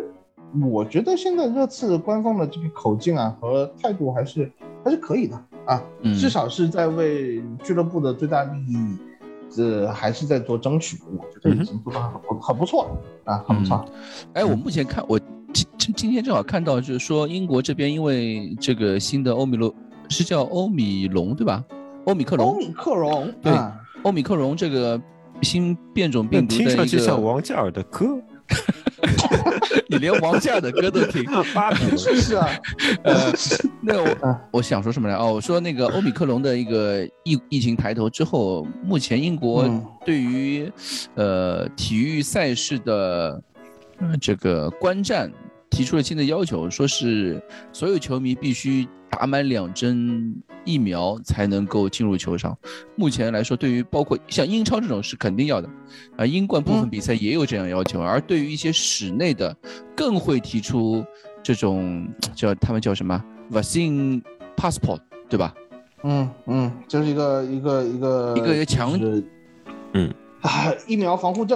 我觉得现在热刺官方的这个口径啊和态度还是还是可以的啊，至少是在为俱乐部的最大利益。这还是在做争取，我觉得已经做得很不很不错啊，很不错。
哎，我目前看，我今今天正好看到，就是说英国这边因为这个新的欧米龙是叫欧米龙对吧？欧米克隆。
欧米克隆
对，
啊、
欧米克隆这个新变种病毒的一个，
听上去像王嘉尔的歌。
你连王嘉尔的歌都听，
芭比
是啊。
呃，那个我我想说什么来哦？我说那个欧米克隆的一个疫疫情抬头之后，目前英国对于、嗯、呃体育赛事的、呃、这个观战提出了新的要求，说是所有球迷必须打满两针疫苗才能够进入球场。目前来说，对于包括像英超这种是肯定要的，啊、呃，英冠部分比赛也有这样要求，嗯、而对于一些室内的，更会提出这种叫他们叫什么 vaccine passport， 对吧？
嗯嗯，就是一个一个一个
一个一个强，
嗯啊，疫苗防护证。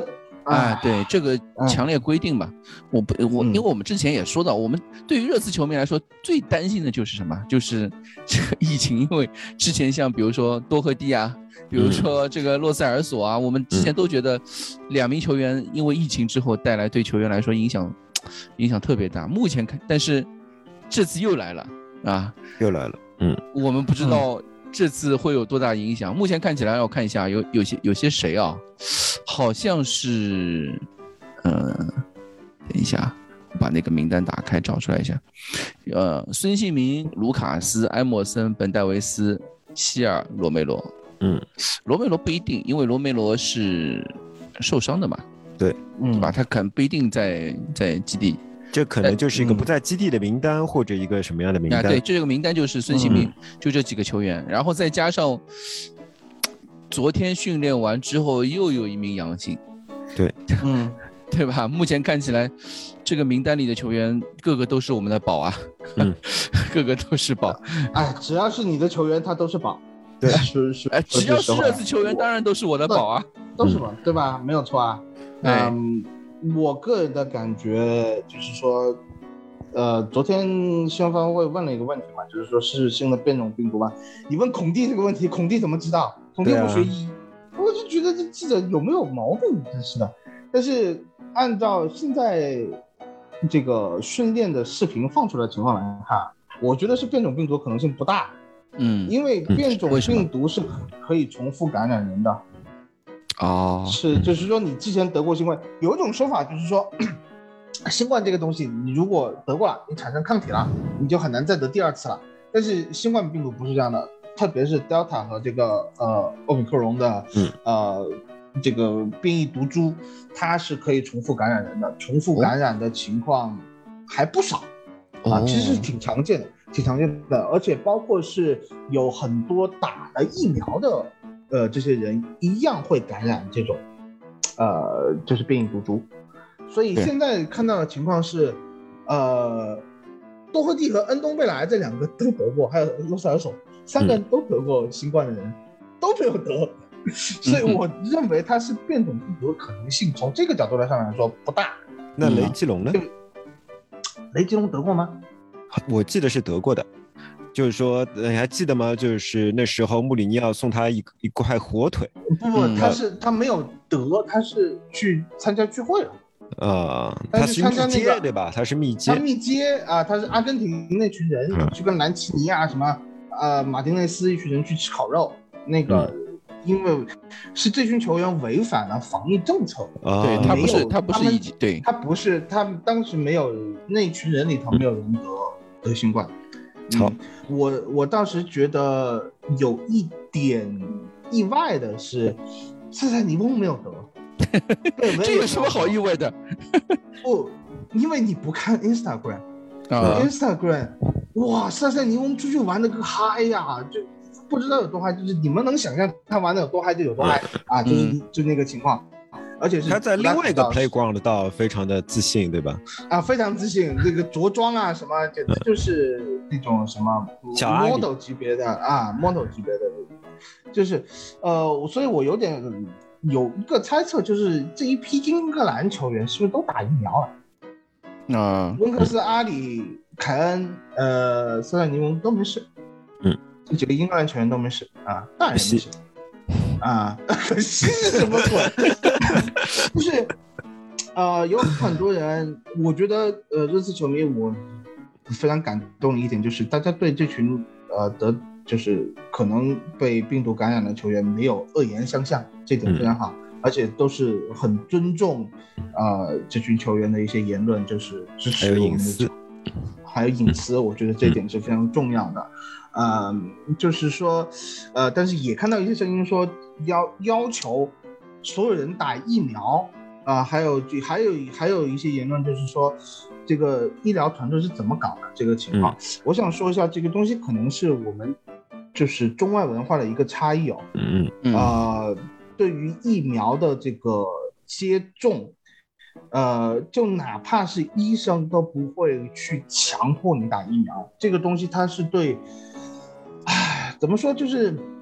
啊，对这个强烈规定嘛，我不我因为我们之前也说到，我们对于热刺球迷来说最担心的就是什么？就是这个疫情，因为之前像比如说多赫蒂啊，比如说这个洛塞尔索啊，我们之前都觉得两名球员因为疫情之后带来对球员来说影响影响特别大。目前看，但是这次又来了啊，
又来了，嗯，我
们不知道这次会有多大影响。目前看起来，我看一下有有些有些谁啊？好像是，呃，等一下，我把那个名单打开找出来一下。呃，孙兴民、卢卡斯、埃默森、本戴维斯、希尔、罗梅罗。
嗯，
罗梅罗不一定，因为罗梅罗是受伤的嘛。
对，
对吧？他可能不一定在在基地。
这可能就是一个不在基地的名单，或者一个什么样的名单？
啊、对，这个名单就是孙兴民、嗯，就这几个球员，然后再加上。昨天训练完之后又有一名阳性，
对，
嗯，对吧？目前看起来，这个名单里的球员个个都是我们的宝啊，嗯，个个都是宝。
哎，只要是你的球员，他都是宝。
对，
是是，
哎，只要是热刺球员，当然都是我的宝啊，
都是宝，对吧？没有错啊。嗯，我个人的感觉就是说，呃，昨天新闻发布会问了一个问题嘛，就是说是新的变种病毒吧？你问孔蒂这个问题，孔蒂怎么知道？孔蒂不学医，啊、我就觉得这记者有没有毛病，真是的。但是按照现在这个训练的视频放出来的情况来看，我觉得是变种病毒可能性不大。
嗯，
因为变种病毒是可以重复感染人的。
哦，
是，就是说你之前得过新冠，有一种说法就是说，新冠这个东西，你如果得过了，你产生抗体了，你就很难再得第二次了。但是新冠病毒不是这样的。特别是 Delta 和这个呃奥密克戎的、嗯、呃这个变异毒株，它是可以重复感染人的，重复感染的情况还不少、哦、啊，其实是挺常见的，挺常见的，而且包括是有很多打了疫苗的呃这些人一样会感染这种呃就是变异毒株，所以现在看到的情况是呃多赫蒂和恩东贝莱这两个都得过，还有罗塞尔索。三个人都得过新冠的人、嗯、都没有得，所以我认为它是变种病毒的可能性从这个角度来上来说不大。
那雷吉隆呢？
雷吉隆得过吗？
我记得是得过的，就是说你还记得吗？就是那时候穆里尼奥送他一一块火腿。
不不，他是他没有得，他是去参加聚会了。
啊、呃，他是密接、那個、对吧？他是密接，
他密接啊，他是阿根廷那群人、嗯、去跟兰奇尼亚什么。呃，马丁内斯一群人去吃烤肉，那个、嗯、因为是这群球员违反了防疫政策，
哦、对他不是他不是一对
他不是他们当时没有那群人里头没有人得、嗯、得新冠。
好、嗯，
我我当时觉得有一点意外的是，塞塞尼翁没有得，
这有什么好意外的？
不，因为你不看 Instagram。啊、Instagram， 哇，塞塞尼翁出去玩的个嗨呀，就不知道有多嗨，就是你们能想象他玩的有多嗨就有多嗨、嗯、啊，就是、嗯、就那个情况，而且是
他在另外一个 playground 倒非常的自信，对吧？
啊，非常自信，这个着装啊什么，简直就是那种什么 model 级别的啊 ，model 级别的，就是呃，所以我有点有一个猜测，就是这一批英格兰球员是不是都打疫苗了？
啊，
温克斯、阿里、凯恩、呃，塞塞尼翁都没事，
嗯，
这几个英格兰球员都没事啊，当然没事啊，可惜是什么鬼？不是，呃，有很多人，我觉得呃，热刺球迷我非常感动的一点就是，大家对这群呃得就是可能被病毒感染的球员没有恶言相向，这点非常好。嗯，而且都是很尊重，呃，这群球员的一些言论，就是支持我们的，还有隐私，还有隐私，我觉得这点是非常重要的。呃，就是说，呃，但是也看到一些声音说要要求所有人打疫苗啊、呃，还有还有还有一些言论就是说，这个医疗团队是怎么搞的这个情况，嗯、我想说一下，这个东西可能是我们就是中外文化的一个差异哦，
嗯嗯，
呃。对于疫苗的这个接种，呃，就哪怕是医生都不会去强迫你打疫苗，这个东西它是对，唉，怎么说，就是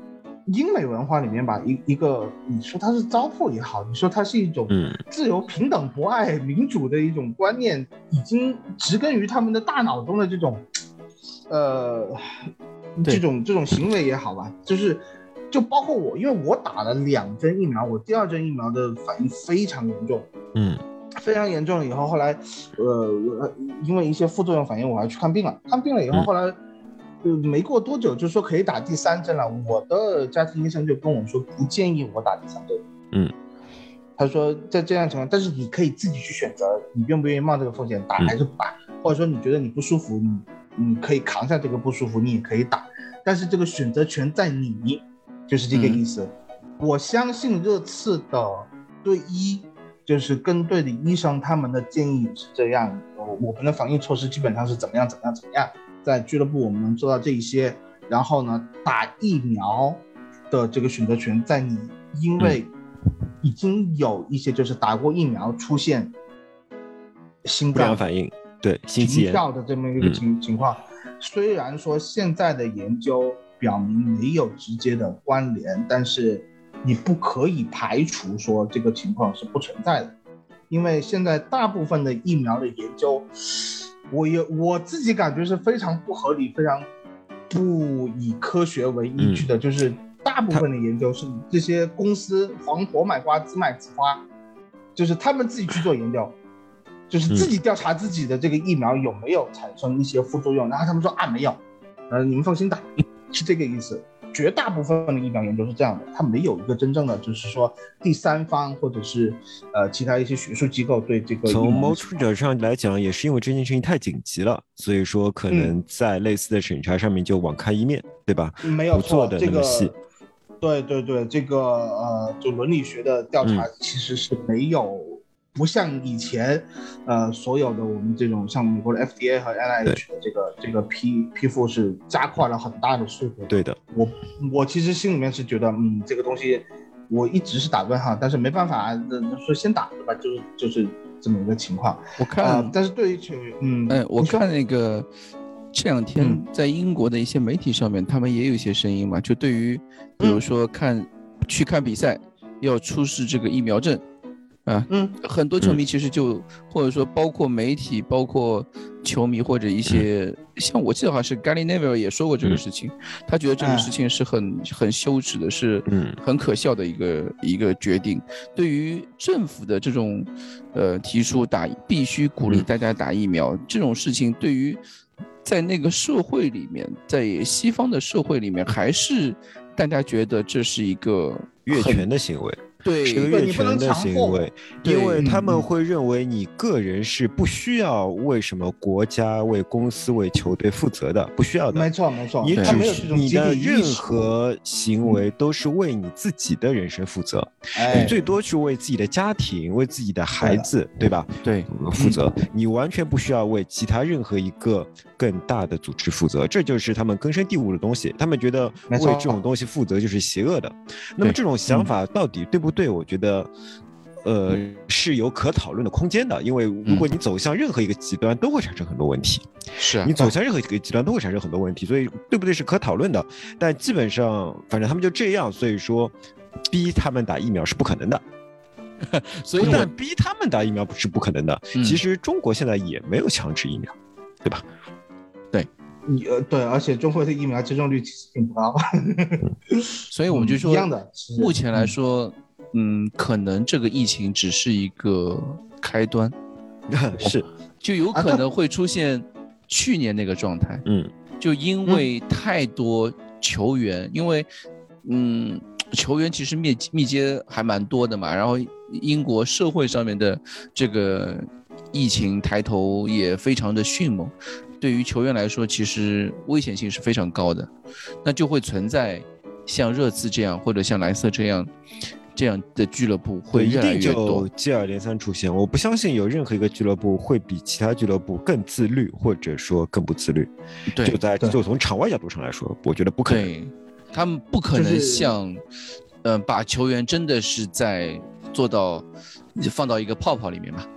英美文化里面吧，一一个你说它是糟粕也好，你说它是一种自由、平等、博爱、民主的一种观念，已经植根于他们的大脑中的这种，呃，这种这种行为也好吧，就是就包括我，因为我打了两针疫苗，我第二针疫苗的反应非常严重，
嗯，
非常严重了以后，后来呃，因为一些副作用反应，我还去看病了，看病了以后，后来。呃，没过多久就说可以打第三针了，我的家庭医生就跟我说不建议我打第三针。
嗯，
他说在这样情况，但是你可以自己去选择，你愿不愿意冒这个风险打还是不打，嗯、或者说你觉得你不舒服，你你可以扛下这个不舒服，你也可以打，但是这个选择权在你，就是这个意思。嗯、我相信热刺的队医就是跟队的医生他们的建议是这样，我们的防疫措施基本上是怎么样怎么样怎么样。在俱乐部我们能做到这一些，然后呢，打疫苗的这个选择权在你，因为已经有一些就是打过疫苗出现心
不良反应，对，心肌炎
跳的这么一个情、嗯、情况。虽然说现在的研究表明没有直接的关联，但是你不可以排除说这个情况是不存在的，因为现在大部分的疫苗的研究。我也我自己感觉是非常不合理，非常不以科学为依据的，嗯、就是大部分的研究是这些公司黄婆买瓜自卖自花，就是他们自己去做研究，就是自己调查自己的这个疫苗有没有产生一些副作用，然后他们说啊没有，呃你们放心打，是这个意思。绝大部分的疫苗研究是这样的，它没有一个真正的就是说第三方或者是呃其他一些学术机构对这个
从某种程度上来讲，也是因为这件事情太紧急了，所以说可能在类似的审查上面就网开一面，嗯、对吧？
没有错，
不做的那么细。
这个、对对对，这个呃，就伦理学的调查其实是没有。嗯不像以前，呃，所有的我们这种像美国的 F D A 和 N I H 的这个这个批批复是加快了很大的速度。
对的，
我我其实心里面是觉得，嗯，这个东西我一直是打问号，但是没办法，说先打对吧？就是就是这么一个情况。
我看，
呃、但是对于嗯，
哎，我看那个这两天在英国的一些媒体上面，嗯、他们也有一些声音嘛，就对于比如说看、嗯、去看比赛要出示这个疫苗证。啊，嗯，很多球迷其实就、嗯、或者说包括媒体，包括球迷或者一些，嗯、像我记得好像是 Gary Neville 也说过这个事情，嗯、他觉得这个事情是很、哎、很羞耻的，是很可笑的一个、嗯、一个决定。对于政府的这种，呃，提出打必须鼓励大家打疫苗、嗯、这种事情，对于在那个社会里面，在西方的社会里面，还是大家觉得这是一个
越权的行为。
对，
是个越权的行为，因为他们会认为你个人是不需要为什么国家、为公司、为球队负责的，不需要的。
没错，没错，
你只是你的任何行为都是为你自己的人生负责，嗯、你最多去为自己的家庭、为自己的孩子，对, 对吧？
对，
负责，嗯、你完全不需要为其他任何一个更大的组织负责，这就是他们根深蒂固的东西。他们觉得为这种东西负责就是邪恶的。那么这种想法到底对不对？对，我觉得，呃，是有可讨论的空间的，因为如果你走向任何一个极端，都会产生很多问题。
是、啊，
你走向任何一个极端都会产生很多问题，所以对不对是可讨论的。但基本上，反正他们就这样，所以说逼他们打疫苗是不可能的。所以，但逼他们打疫苗是不可能的。嗯、其实中国现在也没有强制疫苗，对吧？
对。
你呃对，而且中国的疫苗接种率其实并不高，
所以我们就说，
一样的。
目前来说，嗯，可能这个疫情只是一个开端，
是，
就有可能会出现去年那个状态，
嗯，
就因为太多球员，嗯、因为嗯，球员其实密密接还蛮多的嘛，然后英国社会上面的这个疫情抬头也非常的迅猛。对于球员来说，其实危险性是非常高的，那就会存在像热刺这样或者像莱斯特这样这样的俱乐部会越来越多，一定
就接二连三出现。我不相信有任何一个俱乐部会比其他俱乐部更自律，或者说更不自律。
对，
就在就从场外角度上来说，我觉得不可能。
对，他们不可能像，就是、呃，把球员真的是在做到放到一个泡泡里面嘛。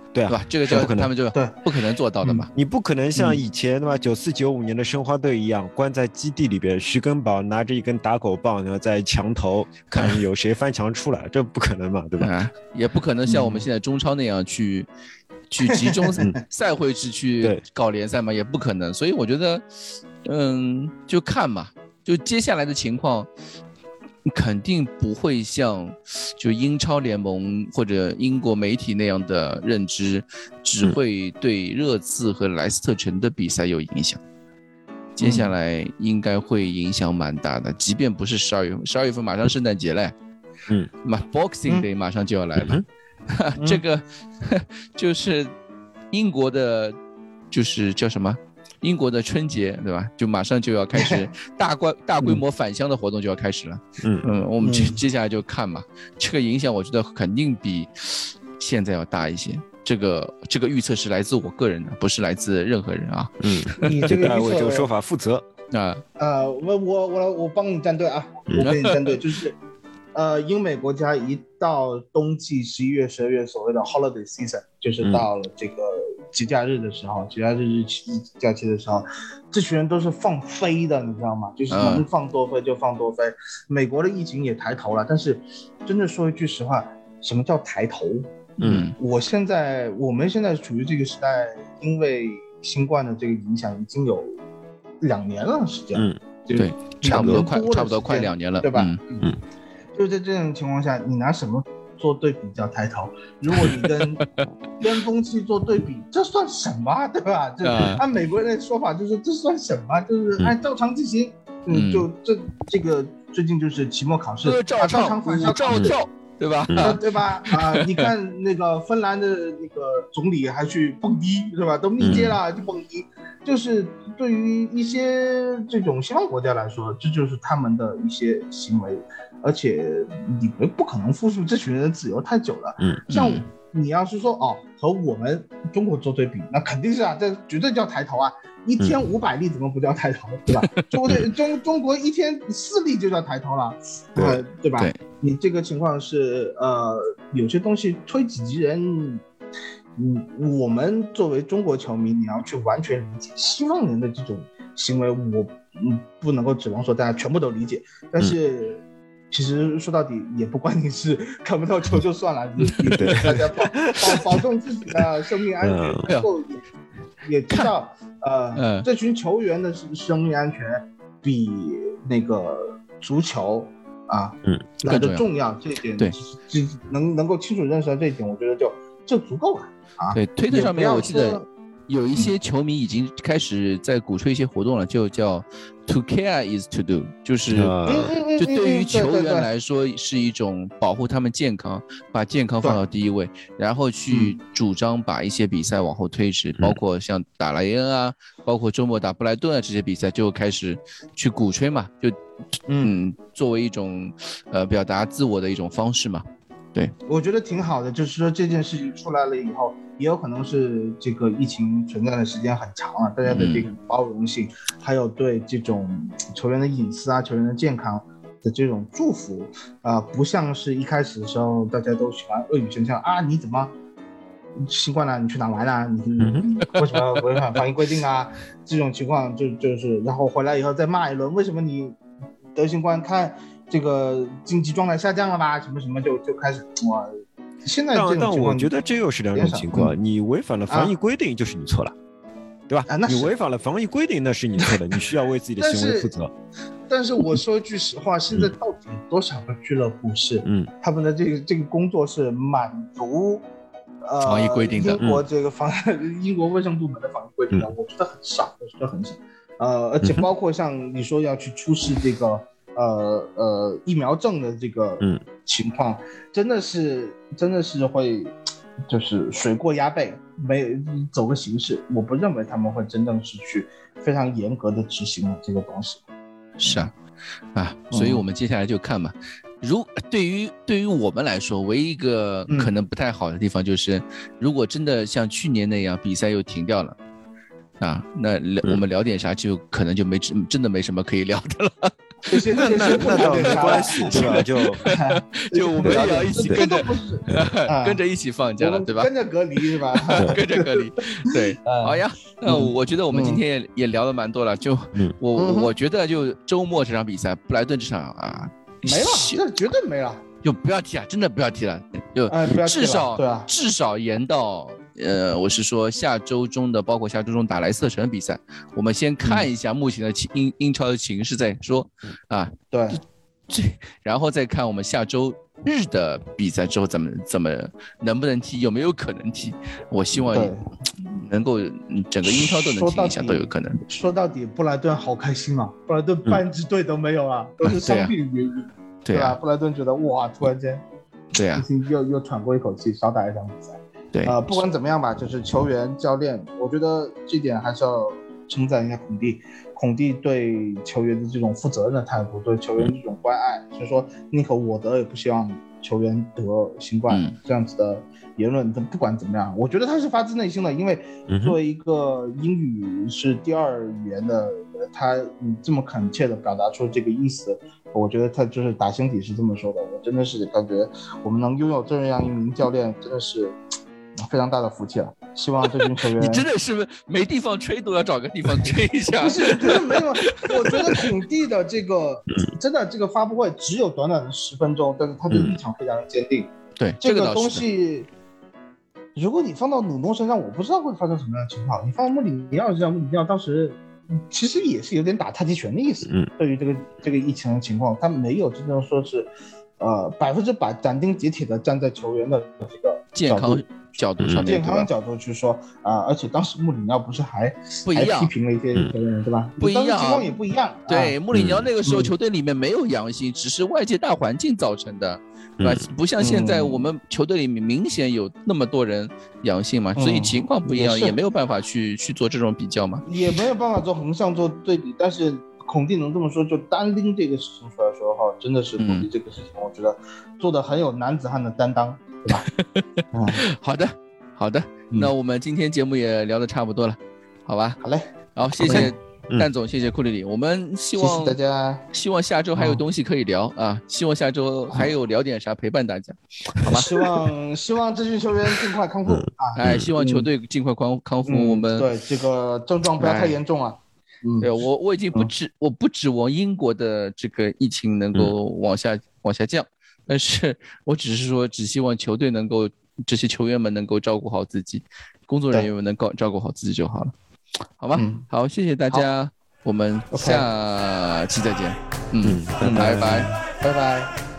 对啊，
对吧？这个就他们就
对
不可能做到的嘛。
你不可能像以前对吧，九四九五年的申花队一样，关在基地里边，徐根宝拿着一根打狗棒，然后在墙头看有谁翻墙出来，这不可能嘛，对吧？
啊，也不可能像我们现在中超那样去。去集中赛会制去搞联赛嘛，也不可能，所以我觉得，嗯，就看嘛，就接下来的情况，肯定不会像就英超联盟或者英国媒体那样的认知，只会对热刺和莱斯特城的比赛有影响。接下来应该会影响蛮大的，即便不是十二月份，十二月份马上圣诞节嘞，嗯，马 Boxing Day 马上就要来了。嗯这个就是英国的，就是叫什么？英国的春节，对吧？就马上就要开始大规大规模返乡的活动就要开始了。嗯嗯，我们接接下来就看嘛，这个影响我觉得肯定比现在要大一些。这个这个预测是来自我个人的，不是来自任何人啊。
嗯，
你这个预测
为这个说法负责
啊。
呃，我我我我帮你站队啊，我跟你站队，就是。呃，英美国家一到冬季十一月、十二月，所谓的 holiday season， 就是到了这个节假日的时候，节假日日期假期的时候，这群人都是放飞的，你知道吗？就是能放多飞就放多飞。嗯、美国的疫情也抬头了，但是真的说一句实话，什么叫抬头？嗯，我现在我们现在处于这个时代，因为新冠的这个影响，已经有两年了时间。
嗯，对，差不多快差不多快两年了，
对吧？
嗯。嗯
就在这种情况下，你拿什么做对比叫抬头？如果你跟巅峰期做对比，这算什么，对吧？这按美国人的说法就是这算什么？就是按照常进行。嗯，就这这个最近就是期末考试，
照常反照跳，对吧？
啊，对吧？啊，你看那个芬兰的那个总理还去蹦迪，是吧？都密接了就蹦迪，就是对于一些这种西方国家来说，这就是他们的一些行为。而且你们不可能复述这群人的自由太久了，嗯，像你要是说哦和我们中国做对比，那肯定是啊，这绝对叫抬头啊，一天五百例怎么不叫抬头，对吧？中国中中国一天四例就叫抬头了，呃，对吧？对，你这个情况是呃有些东西推己及人，嗯，我们作为中国球迷，你要去完全理解西方人的这种行为，我嗯不能够指望说大家全部都理解，但是。嗯其实说到底也不关你事，看不到球就算了，你大家保保保重自己的生命安全，能够也也知道呃、嗯、这群球员的生命安全比那个足球啊嗯来的重要，这一点对能能够清楚认识到这一点，我觉得就就足够了啊。
对，推特上面我记得有一些球迷已经开始在鼓吹一些活动了，就叫 To care is to do， 就是就对于球员来说是一种保护他们健康，把健康放到第一位，然后去主张把一些比赛往后推迟，包括像打莱恩啊，包括周末打布莱顿啊这些比赛就开始去鼓吹嘛，就嗯作为一种呃表达自我的一种方式嘛。对，
我觉得挺好的，就是说这件事情出来了以后，也有可能是这个疫情存在的时间很长了，大家的这个包容性，嗯、还有对这种球员的隐私啊、球员的健康的这种祝福啊、呃，不像是一开始的时候大家都喜欢恶语相向啊，你怎么新冠了？你去哪玩啊？你为什么违反防疫规定啊？这种情况就就是，然后回来以后再骂一轮，为什么你得新冠看？这个经济状态下降了吧？什么什么就就开始哇！现在这种情况，
但我觉得这又是两种情况。你违反了防疫规定，就是你错了，啊、对吧？啊、你违反了防疫规定，那是你错的，你需要为自己的行为负责。
但是我说句实话，现在到底有多少个俱乐部是，嗯，他们的这个这个工作是满足呃
防疫规定的？
英国这个防、嗯、英国卫生部门的防疫规定的，嗯、我觉得很少，我觉得很少。呃，而且包括像你说要去出示这个。呃呃，疫苗证的这个情况，嗯、真的是真的是会，就是水过鸭背，没走个形式。我不认为他们会真正是去非常严格的执行这个东西。
是啊，啊，所以我们接下来就看吧。嗯、如对于对于我们来说，唯一一个可能不太好的地方就是，嗯、如果真的像去年那样比赛又停掉了。啊，那我们聊点啥就可能就没真的没什么可以聊的了。
这些
那那那倒没关系，对吧？就
就我们也要一起跟着
不是
跟着一起放假了，对吧？
跟着隔离是吧？
跟着隔离，对，好呀。那我觉得我们今天也也聊了蛮多了，就我我觉得就周末这场比赛，布莱顿这场啊，
没了，这绝对没了。
就不要提了，真的不要提了，就至少、
对啊、
至少延到呃，我是说下周中的，包括下周中打莱斯特城的比赛，我们先看一下目前的英英超的形势再说啊。
对，
这然后再看我们下周日的比赛之后怎么怎么能不能踢，有没有可能踢？我希望能够整个英超都能踢一下，都有可能。
说到底，布莱顿好开心啊！布莱顿半支队都没有了，都是伤病原因。
对
吧？布莱顿觉得哇，突然间，
对啊，
又又喘过一口气，少打一场比赛。
对，
呃，不管怎么样吧，就是球员、教练，我觉得这点还是要称赞一下孔蒂。孔蒂对球员的这种负责任的态度，对球员这种关爱，所以说宁可我得，也不希望球员得新冠、嗯、这样子的言论。不管怎么样，我觉得他是发自内心的，因为作为一个英语是第二语言的，他嗯这么恳切的表达出这个意思。我觉得他就是打心底是这么说的，我真的是感觉我们能拥有这样一名教练，真的是非常大的福气了。希望这群球员，
你真的是没地方吹都要找个地方吹一下。
不是，真的没有。我觉得孔蒂的这个真的这个发布会只有短短的十分钟，但是他的立场非常的坚定。
嗯、对
这个东西，如果你放到努诺身上，我不知道会发生什么样的情况。你放到穆里尼奥身上，穆里尼奥当时。其实也是有点打太极拳的意思。嗯，对于这个这个疫情的情况，他没有真正说是，呃，百分之百斩钉截铁的站在球员的这个
健康角度上面，
健康角度去说啊、呃，而且当时穆里尼奥不是还
不一样，
还批评了一些球员、嗯，对吧？
不一样，
情况也不一样。
对，
啊、
穆里尼奥那个时候球队里面没有阳性，嗯、只是外界大环境造成的。对吧？不像现在我们球队里面明显有那么多人阳性嘛，嗯、所以情况不一样，也, 也没有办法去去做这种比较嘛，
也没有办法做横向做对比。但是孔蒂能这么说，就单拎这个事情出来说的话，真的是孔蒂这个事情，我觉得做的很有男子汉的担当，对吧？
嗯、好的，好的，那我们今天节目也聊得差不多了，好吧？
好嘞，
好，谢谢。蛋总，谢谢库里里，我们希望
谢谢大家，
希望下周还有东西可以聊、嗯、啊，希望下周还有聊点啥陪伴大家，好吧？
希望希望这群球员尽快康复、嗯、啊！
哎，希望球队尽快康康复、嗯，我们、
嗯、对这个症状不要太严重啊。
嗯，对我我已经不指、嗯、我不指望英国的这个疫情能够往下、嗯、往下降，但是我只是说，只希望球队能够这些球员们能够照顾好自己，工作人员们能够照顾好自己就好了。好吧、嗯，好，谢谢大家，我们下期再见。嗯，
嗯，拜拜，
拜拜。